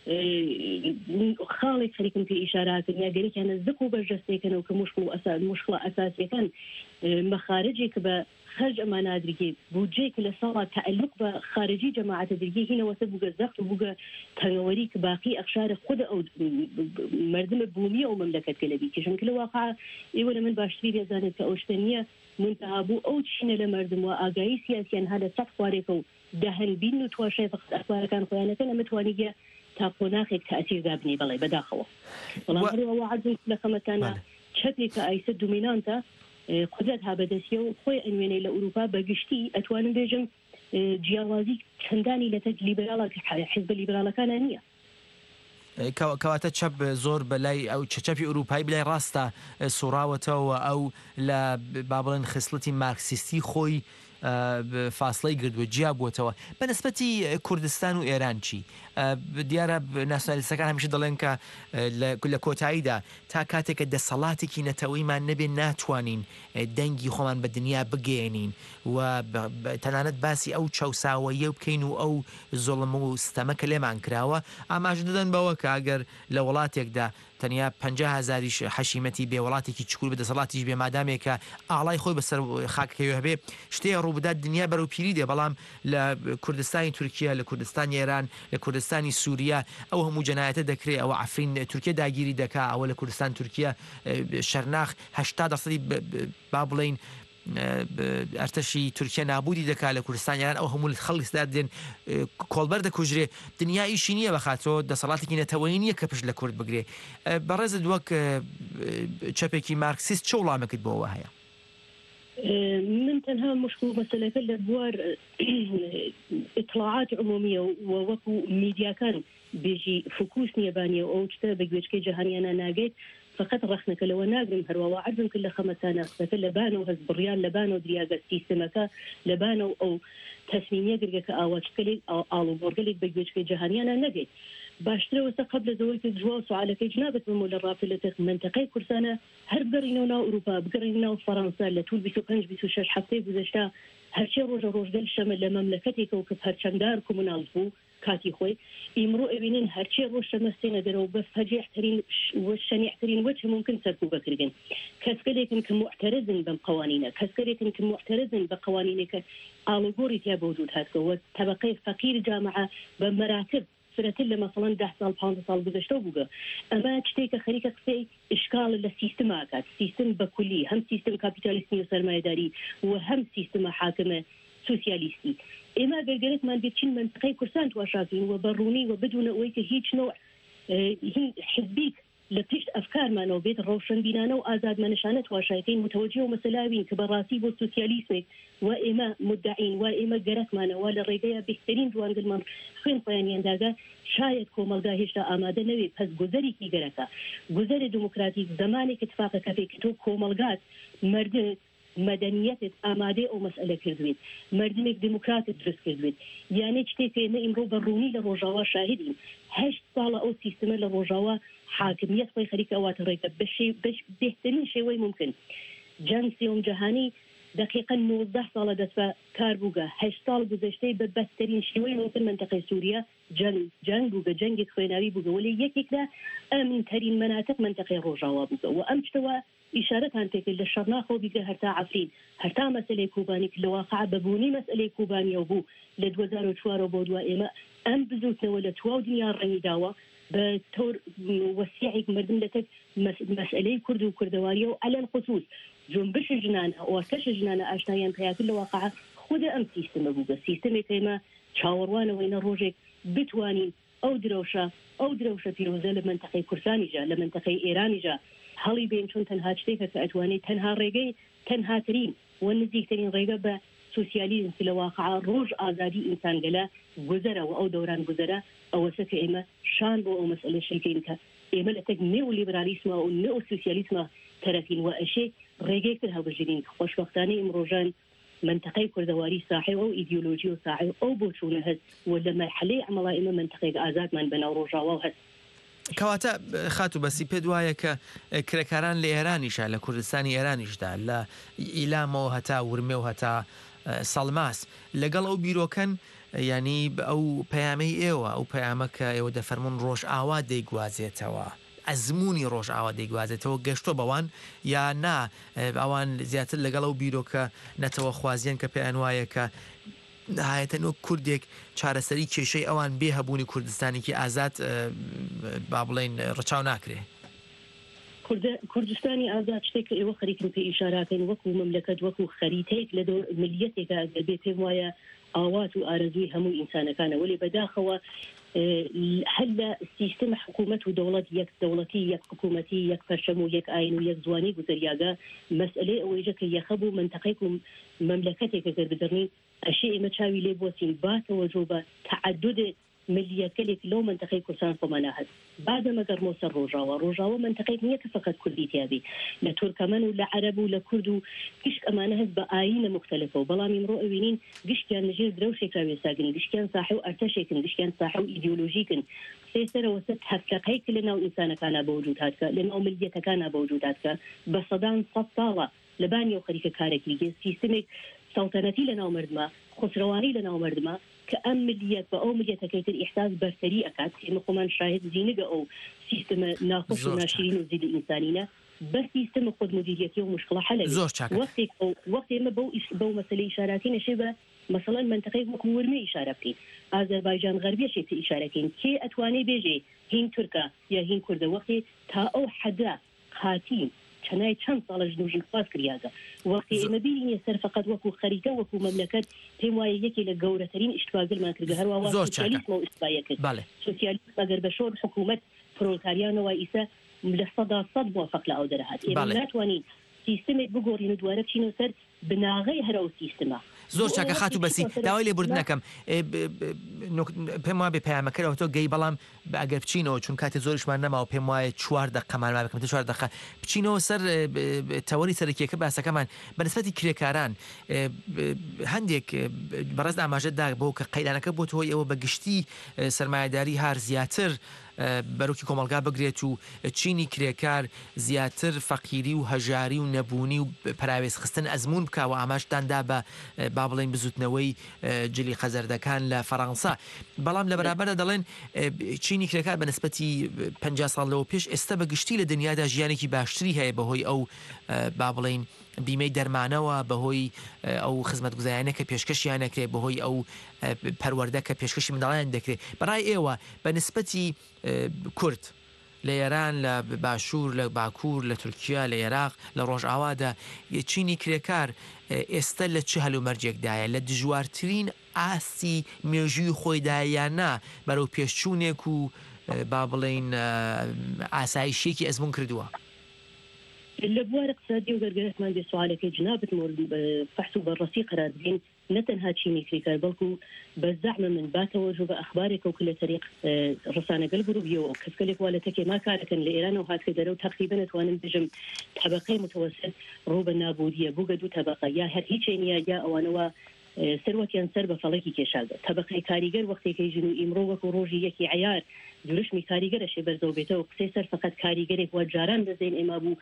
خاڵێک خەریکم پێ ئیشاراکردن یا گەرێکیانە زق و بەرجەستێکەکەنەوە کە مشکڵە ئەساسیەکان مەخارجێک بە خرج ئەمان نادرگێت بودجێک لە ساڵا تعلق بە خارجی جەماعەتە درگێ هینەوەسە بووگە زەخت و بووگە تەنەوەری کە باقی ئەخشارە خود ئەو مردمە بوومیە ئەو مەملەکەت کە لەبی کەژن کە لە واقع ئێوە لە من باشتری دەزانێت کە ئەو شتە نییە منتەها بوو ئەو چینە لە مردم و ئاگایی سیاسیان هەدە سەد خوارێکە و دەهەنبین و تواشەی فقط ئەخبارەکان خۆیانەکە نەمەتوانیگە تا قۆناغێک تەئسیر دابنی بەڵێ بەداخەوە بەڵام هەروەها عەزم لە خەمەتانە چەپێکە ئایسە دومینانتە قدرت ها بەدەستیە و خۆی ئەنوێنەی لە ئوروپا بەگشتی ئەتوانم بێژم جیاوازی چەندانی لە تەک لیبراڵە حیزبە لیبراڵەکانە نییە کەواتە چەپ زۆر بەلای ئەو چەپی ئوروپایی بلای ڕاستە سوڕاوەتەوە ئەو لە با بڵێن خصلەتی مارکسیستی خۆی فاصلەی گردووە جیا بووتەوە بەنسبەتی کوردستان و ئێران چی دیارە ناسیۆنالیستەکان هەمیشە دەڵێن کە لە کۆتاییدا تا کاتێکە دەسەڵاتێکی نەتەوەیمان نەبێ ناتوانین دەنگی خۆمان بە دنیا بگەێنین و تەنانەت باسی ئەو چاوساوەیە بکەین و ئەو زۆڵم و ستەمە کە لێمان کراوە ئاماژ دەدەن بەوە کە ئەگەر لە وڵاتێکدا تەنیا 50,000 حەشیمەتی بێ وڵاتێکی چکول بە دەسەڵاتیش بێ مادامێکە ئاڵای خۆی بەسەر خاکەکەوێ هەبێ شتەیە ڕووبدات دنیا بەرەو پیری دێ بەڵام لە کوردستانی تورکیا لە کوردستانی ئێران لە کوردستانی سووریا ئەو هەموو جەنایەتە دەکرێت ئەوە عفرین تورکیا داگیری دەکا ئەوە لە کوردستان تورکیا شەرناخ 80% با بڵێن ئەرتەشی تورکیا نابودی دەکات لە کوردستانیان ئەو هەموو خەڵکیدا دێن کۆڵبەر دەکوژرێ دنیا ئیشی نییە بە خاطرەوە دەسەڵاتێکی نەتەوەیی نییە کە پشت لە کورد بگرێ بەڕێزت وەک چەپێکی مارکسیست چه وڵامەکەت بۆەوە هەیە من تەنها مشکل مەسەلەکە لە بوار ئیطلاعات عمومیە و وەکو میدیاکان بێژی فوکوس نیەبانیە و ئەو شتە بە گوێچکەی جەهانیانە ناگەیت فقط رخنەکە لەوە ناگرم هەروەها عەرزم کرد لە خەمەتانە قسەکە لەبانەوە هەست بڕیان لەبانەوە دریاگە سیستەمەکە لەبانەوە ئەو تەسمیمیە گرگەکە ئاواچکەلێک ئاڵوبۆرگەلێک بە گوێچکەی جەهانیانە نەگەیت باشترەوەسە قبل زەوەی کە جووا سوالەکەی جنابەت بمەوە لە ڕافلەتە منتەقەی کورسانە هەر بگەڕینەوە ناو ئوروپا بگەڕین ناو فەڕەنسا لە توول 25-26 هەفتەی گوزەشتا هەرچی ڕۆژە ڕۆژگەل شەمە لە مەملەکەتێکەوە کە هەرچەنددار کۆموناڵ بوو کاتی خۆی ئیمڕۆ ئەبینن هەرچی ڕۆژ شەمە سێنە دەرەوە بە فەجیحترین شەنیعترین وجه ممکن سەرکوب بکردن کەسکەلێکن کە معتەرزن بەم قوانینە کەسکەلێکن کە معتەرزن بە قوانینێکە ئاڵوگۆڕی تیا بەوجود هاتکەوە طبقەی فەقیر جامعە بە مەراتب فرەتر لە مەسەڵەن 10 ساڵ 15 ساڵ گذشتەوە بووگە ئەمە شتێکە خەریکە قسەی ئشکال لە سیستم ئاکات سیستم بە کولی هەم سیستم کاپیتالیستی و سەرمایه‌داری و هەم سیستمە حاکمە سوسیالیستی ئێمە گەرگەرێکمان بچین منطقەی کورسان تواشاکەین و بەڕوونی و بدونە ئەوەی کە هیچ نوع حزبیک لە پشت ئەفکارمانەوە بێت ڕەوشنبینانە و ئازادمەنشانە تواشاکەین متوەجه و مەسەلاوین کە بەڕاستی بۆ سوسیالیسمێک و ئێمە مدعین و ئێمە گەرەکمانەوە لە ڕێگەیە بهترین جوانگرمان خوێن خۆیانیانداگە شاید کۆمەلگا هێشتا ئامادە نەوێت پس گوزەرێکی گەرەکە گوزەری دموکراتیک زمانێک اتفاقەکە پێی تۆ کۆمەلگات مردت مەدەنیەتت ئامادەی ئەو مەسئلە کردوێت مردمێک دموکراتت دروست کردوێت یانێ شتێک ئێمە ئیمڕۆ بەڕوونی لە ڕۆژاوا شاهدین 8 ساڵە ئەو سیستمە لە ڕۆژاوا حاکمیت خۆی خەریکە ئەواتە ڕێکە بهترین شێوەی ممکن جەنگ سێوم جەهانی دقیقا 19 ساڵە دەست بە کار بووگە 8 ساڵ گذشتەی بە بەسترین شێوەی ممکن منطقەی سووریا جەنگ بووگە جەنگێک خوێناوی بووگە ولی یەکێکدا ئەمنترین مەناتق منطقەی ڕۆژاوا بووگە و ئەم شتەوە ئیشارەتان پێکرد لە شەڕناخۆ بیگە هەرتا عەفرین هەرتا مەسەلەی کوبانی کە لە واقع بەبوونی مەسئلەی کوبانیەوە بوو لە 2004 بۆ دوای ئێمە ئەم بزوتنەوە لە تواو دنیا ڕەنگی داوە بە تۆر وەسیعێک مردم لەتەک مەسئلەی کورد و کوردەواریە و علل خصوص جنبش ژنانە ئەوەکەش ژنانە ئاشنایان پێیاکرد لە واقع خودە ئەم سیستمە بووگە سیستمێک ئێمە چاوەڕوانەوەینە ڕۆژێک بتوانین ئەو درەوشە پیرۆزە لە منطقەی کورسانیجا لە منطقەی ئێرانیجا هەڵی بین چون تەنها شتێکە کە ئەتوانێت تەنها ڕێگەی تەنهاترین و نزیکترین ڕێگە بە سوسیالیزم لە واقع ڕۆژ ئازادی ئینسانگەلە گوزەرەوە ئەو دەوران گوزەرە ئەوەسە کە ئێمە شان بۆ ئەو مەسئلە شەکەین کە ئێمە لە تەک نێو لیبرالیسمە و نێو سوسیالیسمە تەرەفین و ئەشێ ڕێگەیەکتر هەڵبژێنین خۆشبەختانەی ئەمڕۆژان منطقەی کوردەواری ساحی و ئیدئۆلۆژی و ساحی ئەو بۆچوونە هەست و لە مەرحەلەی عەمەڵا ئێمە منطقەیەک ئازادمان بەناو ڕۆژاوا هەست کەواتە خاتو بەسی پێ وایە کە کرێکاران لە ئێرانیشە لە کوردستانی ئێرانیشدا لە ئیلامەوە هەتا ورمێ و هەتا سەڵماس لەگەڵ ئەو بیرۆکەن ینی ئەو پەیامەی ئێوە ئەو پەیامەکە ئێوە دەفەرمونون ڕۆژ ئاوا دەیگوازێتەوە ئەزمموی ڕۆژ ئاوا دەیگوازێتەوە گەشتۆ بەوان یا نا ئەوان زیاتر لەگەڵ ئەو بیرۆکە نەتەوە خوازیان کە پێیان وایە کە نهایەتەن کوردێک چارەسەری کێشەی ئەوان بێ هەبوونی کوردستانێکی ئازاد با بڵێن ڕەچاو ناکرێ کوردستانی ئازاد شتێک ئێوە خەریکن پێ ئیشاراکەن وەکو مملەکەت وەکو خەریتەیەک لە ملیەتێکە بێ پێم وایە ئاوات و ئارەزوی هەموو ئینسانەکانە وەێ بەداخەوە هەل لە سیستم حکوومەت و دەوڵەت یەک دەوڵەتی یەک حکوومەتی یەک پەرچەم و یەک ئاین و یەک جوانی گوزەریاگە مەسئلەی ئەوەیژە کە یەخەب و منتەقەیەک و مملەکەتێکە گەربدەڕنی ئەشێ ئێمە چاوی لێ بۆچین باتەوەجۆ بە تعدد ملیەکەلێک لەو منتەقەی کوردستان خۆمانە هەست بعدەمە گەڕمۆ سەر ڕۆژاوە منتەقەیەک نییە کە فقط کوردی تیابی لە تورکەمەن و لە عەرەب و لە کورد و گشت ئەمانە هەست بە ئاینە مختلفەوە بەڵام ئیمڕۆ ئەوینین گشتیان لەژێر درەوشێکا وێساگن گشتیان ساحە و ئەرتەشێکن گشتیان ساحە و ئیدیۆلۆژیکن سێسەرەوە سەر هەفتەقەیەک لە ناو ئینسانەکانە بە وجود هاتکە لە ناو ملیەتەکانە بە وجود هاتکە بە سەدان سەد ساڵە لەبانی و خەریکە کارێکی سیستمێک سەڵتەنەتی لە ناو مردمە خسروانی لە ناو مردمە کە ئەم ملیەت بە ئەو ملیەتەکەیتر ئیحساس بەرتەری ئەکات ئێمە خۆمان شاهد زیینگە ئەو سیستمە ناخۆش و ناشرین و زیدە ئینسانینە بە سیستم خۆد مدیریەتی و مشکڵە حەلە وەخت ئێمە بەو مەسەلەی ئیشارەکەین نەشێ بە مثلا منطقەی وەکو ورمێ ئیشارە بکەین ئازەربایجان غەربیەشێتی ئیشارەکەین کێ ئەتوانێ بێژێ هین تورکە یا هین کوردە وەختی تا ئەو حەدا قاتین چنای چەند ساڵە ژنوژی خواز کریاگە وەختی ئێمە بینی سەر فقط وەکو خەریکە وەکو مەملەکەت پێم وایە یەکی لە گەورەترین ئیشتواگرمان کردە هەروەها سۆسیالیسم و ئیستفایە کرد سۆسیالیسم ئەگەر بە شۆر حکوومەت پرۆلتاریانەوە ئیسە لە سەدا سەد موافق لە ئەو دەرەهات ئێمە ناتوانین سیستمێک بگۆڕین و دوارە بچینەوە سەر بناغەی هەرە و سیستمە زۆر چاکە خاتو بەسی داوای لێبوردنەکەم پێم وایە بێ پەیامەکەەوە تۆ گەی بەڵام ئەگەر بچینەوە چون کاتی زۆریشمان نەماوە پێم وایە 4 دقەمان بکەم 4 دقە بچینەوە سەر تەوەری سەرکیەکە باسەکەمان بەنسبەتی کرێکاران هەندێک بەڕێز ئاماژەدا بۆ کە قەیدانەکە بۆ تۆی ئەوە بە گشتی سەرمایه‌داری هار زیاتر بەرەوکی کۆمەلگا بگرێت و چینی کرێکار زیاتر فەقیری و هەژاری و نەبوونی و پراوێز خستن ئەزمون بکاوە ئاماژداندا بە با بڵێن بزوتنەوەی جلی خەزەردەکان لە فەڕەنسا بەڵام لە بەرابەردا دەڵێن چینی کرێکار بە نسبەتی 50 ساڵ لەوە پێش ئێستا بە گشتی لە دنیادا ژیانێکی باشتری هەیە بەهۆی ئەو با بڵێن بیمەی دەرمانەوە بەهۆی ئەو خزمەتگوزاریانە کە پێشکەشیان نەکرێت بەهۆی ئەو پەروەردە کە پێشکەشی منداڵیان دەکرێت بەڕای ئێوە بە نسبەتی کورد لە ئێران لە باشوور لە باکوور لە تورکیا لە عێراق لە ڕۆژئاوادا چینی کرێکار ئێستا لە چه هەلومەرجێکدایە لە دژوارترین ئاستی مێژووی خۆیدایانە بەرەو پێشچوونێک و با بڵێن ئاسایشێکی ئەزمون کردووە لە بوار اقتصادی و گەرگەرتمان بێ سوالەکەی جنابەت مورد بەحث و بەڕەسی قرار بدەین نەتەنها چینی کرێکار بەڵکو بە زەعمە من باتەوەجو بە ئەخبارێک و لە طریق ڕسانەگەل بروبیەوە کەسکەلێک وا لە تەکێ ما کارەکەن لە ئێرانەوە هاتکە دەرەو تەقریبا نتوانم بژم طبقەی متوسط ڕوو بە نابودیە بووگە دوو طبقە یا هەر هیچ نیە یا ئەوانەوە سەروەتیان سەر بە فەڵێکی کێشاگە طبقەی کاریگەر وەختێکی ژن و ئیمڕۆ وەکو ڕۆژی یەکی عیار درشمی کاریگەرەشێ بەرزەو بێتەوە قسەی سەر فقط کاریگەرێک وە جاران دەزین ئێمە بوو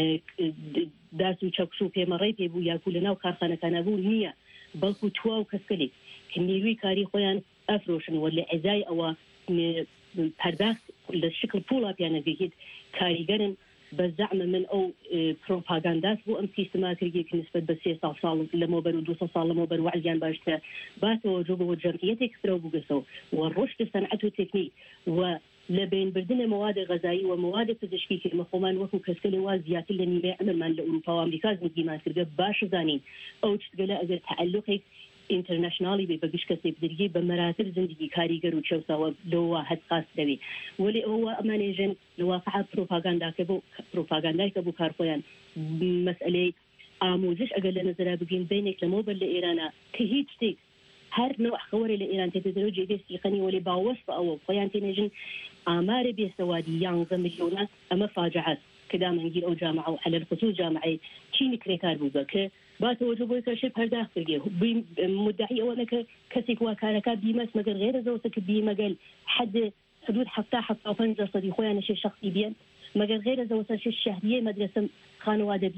داس و چەکش و پێمەڕێ پێ بوو یاکو لە ناو کارخانەکانە بوو نییە بەڵکو توا و کەسکەلێک کە نیروی کاری خۆیان ئەفرۆشن وە لە عێزای ئەوە پەرداخت لە شکل پوڵا پیانەگەیت کاریگەرن بە زەعمە من ئەو پرۆپاگانداس بۆ ئەم سیستماتێک نسبەت بە 3 ساڵ لەمەوبەر و 200 ساڵ لەمەوبەر وعزیان باشتە باتەوە جۆ بەوە جەمعیەتێک فرەوە بووگەسەوە و ڕۆشت سەنعەت و تێکنیک و لە بینبردنە مواد غەزایی و مواد پزیشکی کە مەخۆمان وەکو کەسکەلێ وا زیاتر لە نیمەی عمرمان لە ئوروپا و ئەمریکا زندگیمان کردە باش زانین ئەو چگەلە ئەگەر تعلقێک ئینتەرنەشناڵی بێ بە گشت کەسێک بدرگی بە مەراتب زندگی کاریگەر و چێوساوە لەوە هەدقاس دەوێت وەلی ئەوە ئەمانێژن لەواقع پرۆپاگانداکە بۆ کارخۆیان مەسئلەی ئامۆزش ئەگەر لە نەزەرا بگین بینێک لەمەوە بەر لە ئێرانە کە هیچ شتێک هەر نوع خەوەرە لە ئێران تێدەرەوە جێگەسیقەنی وەلی باوەست بە ئەوە خۆیان تێنێژن ئامارە بێسەوادی 11 ملیۆنە ئەمە فاجعات کە دامەنگیر ئەو جامعە و على الخصوص جامعەی چینی کرێکار بوو بە کە باتەوەجو بۆی کەشێ پەرداخت کردێ مدعی ئەوە نەکە کەسێک وا کارەکە بیمەس مەگەر غێرە زەوتە کە بیمەگەل حدود 75% خۆیان شێ شخصی بیان مەگەر غێرە زەوتە شێ شەهریە مەدرسە خانەوادە بیات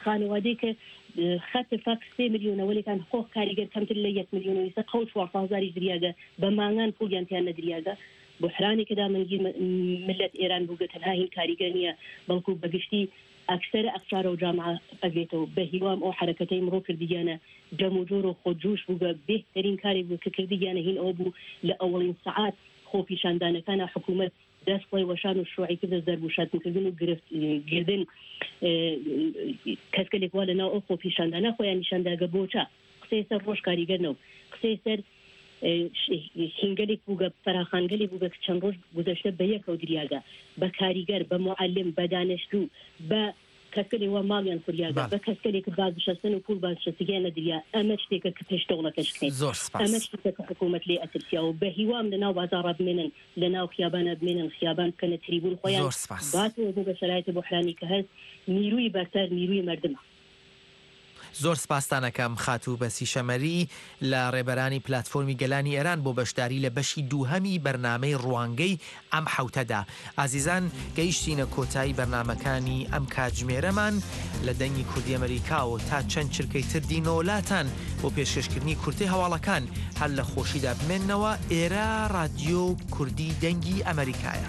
خانوادەی کە خەتە فاکس 3 میلیۆنەوەلێکان خۆ کاریگەر کەمتر لە 1 میلیۆنەوەی سە قەوت 400,000 دریاگە بە مانگان پولیان تیان نەدریاگە بحرانێکدا منگیر ملت ئێران بووگە تەنها هین کاریگەر نییە بەڵکو بەگشتی ئەکسەر ئەقسارە و جامعە ئەگرێتەوە بە هیوام ئەو حرەکەتەی مرۆ کردیانە جەم و جۆر و خۆجوش بووگە بهترین کارێک بوو کە کردیانە هین ئەو بوو لە ئەوڵین سعات خۆ پیشاندانەکانە حکوومەت دەستڵی وەشان و شروعی کرد دەربوشاتکردن و گرتگردن کەسکەلێک وا لەناو ئەو خۆ پیشاندانە خۆیان نیشانداگە بۆچە قسەی سەر ڕۆژ کاریگەرنەوە قسەی سەر هینگەلێک بووگە فەراخانگەلێک بووگە کە چەند ڕۆژ گذەشتە بە یەکەوە دریاگە بە کاریگەر بە معلم بە دانیشتوو بە کەسکەلێک وا ماڵیان خوریاگە بە کەسکەلێک بازنشستن و پول بازنشستگیان نەدریا ئەمە شتێکە کە پێشتەوڵەکەش بکەین ئەمە شتێکە کە حکوومەت لێ ئەترسیاوە بە هیوام لەناو بازاڕە بمێنن لەناو خیابانە بمێنن خیابان بکەنە تریبون خۆیان باتەوە بوو بە شەرایەتە بحرانی کە هەست نیروی بەرتەر نیروی مردمە زۆر سپاسانەکەم خاتوو بەسی شەمەری لە ڕێبەرانی پلتفۆرمی گەلانی ئێران بۆ بەشداری لە بەشی دووهەمی بەرنامەی ڕوانگەی ئەم حوتەدا ئازیزان گەیشتینە کۆتایی بەرنامەکانی ئەم کاتژمێرەمان لە دەنگی کوردی ئەمریکاوە تا چەند چرکەی تر دینۆلاتان بۆ پێشکەشکردنی کورتی هەواڵەکان هەر لە خۆشیدا بمێننەوە ئێرە رادیۆ کوردی دەنگی ئەمریکایە.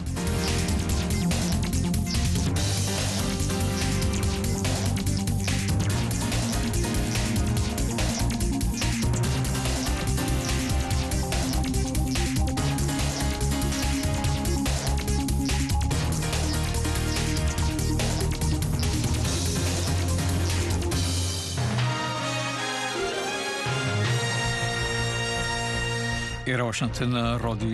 إيرا واشنطن راديو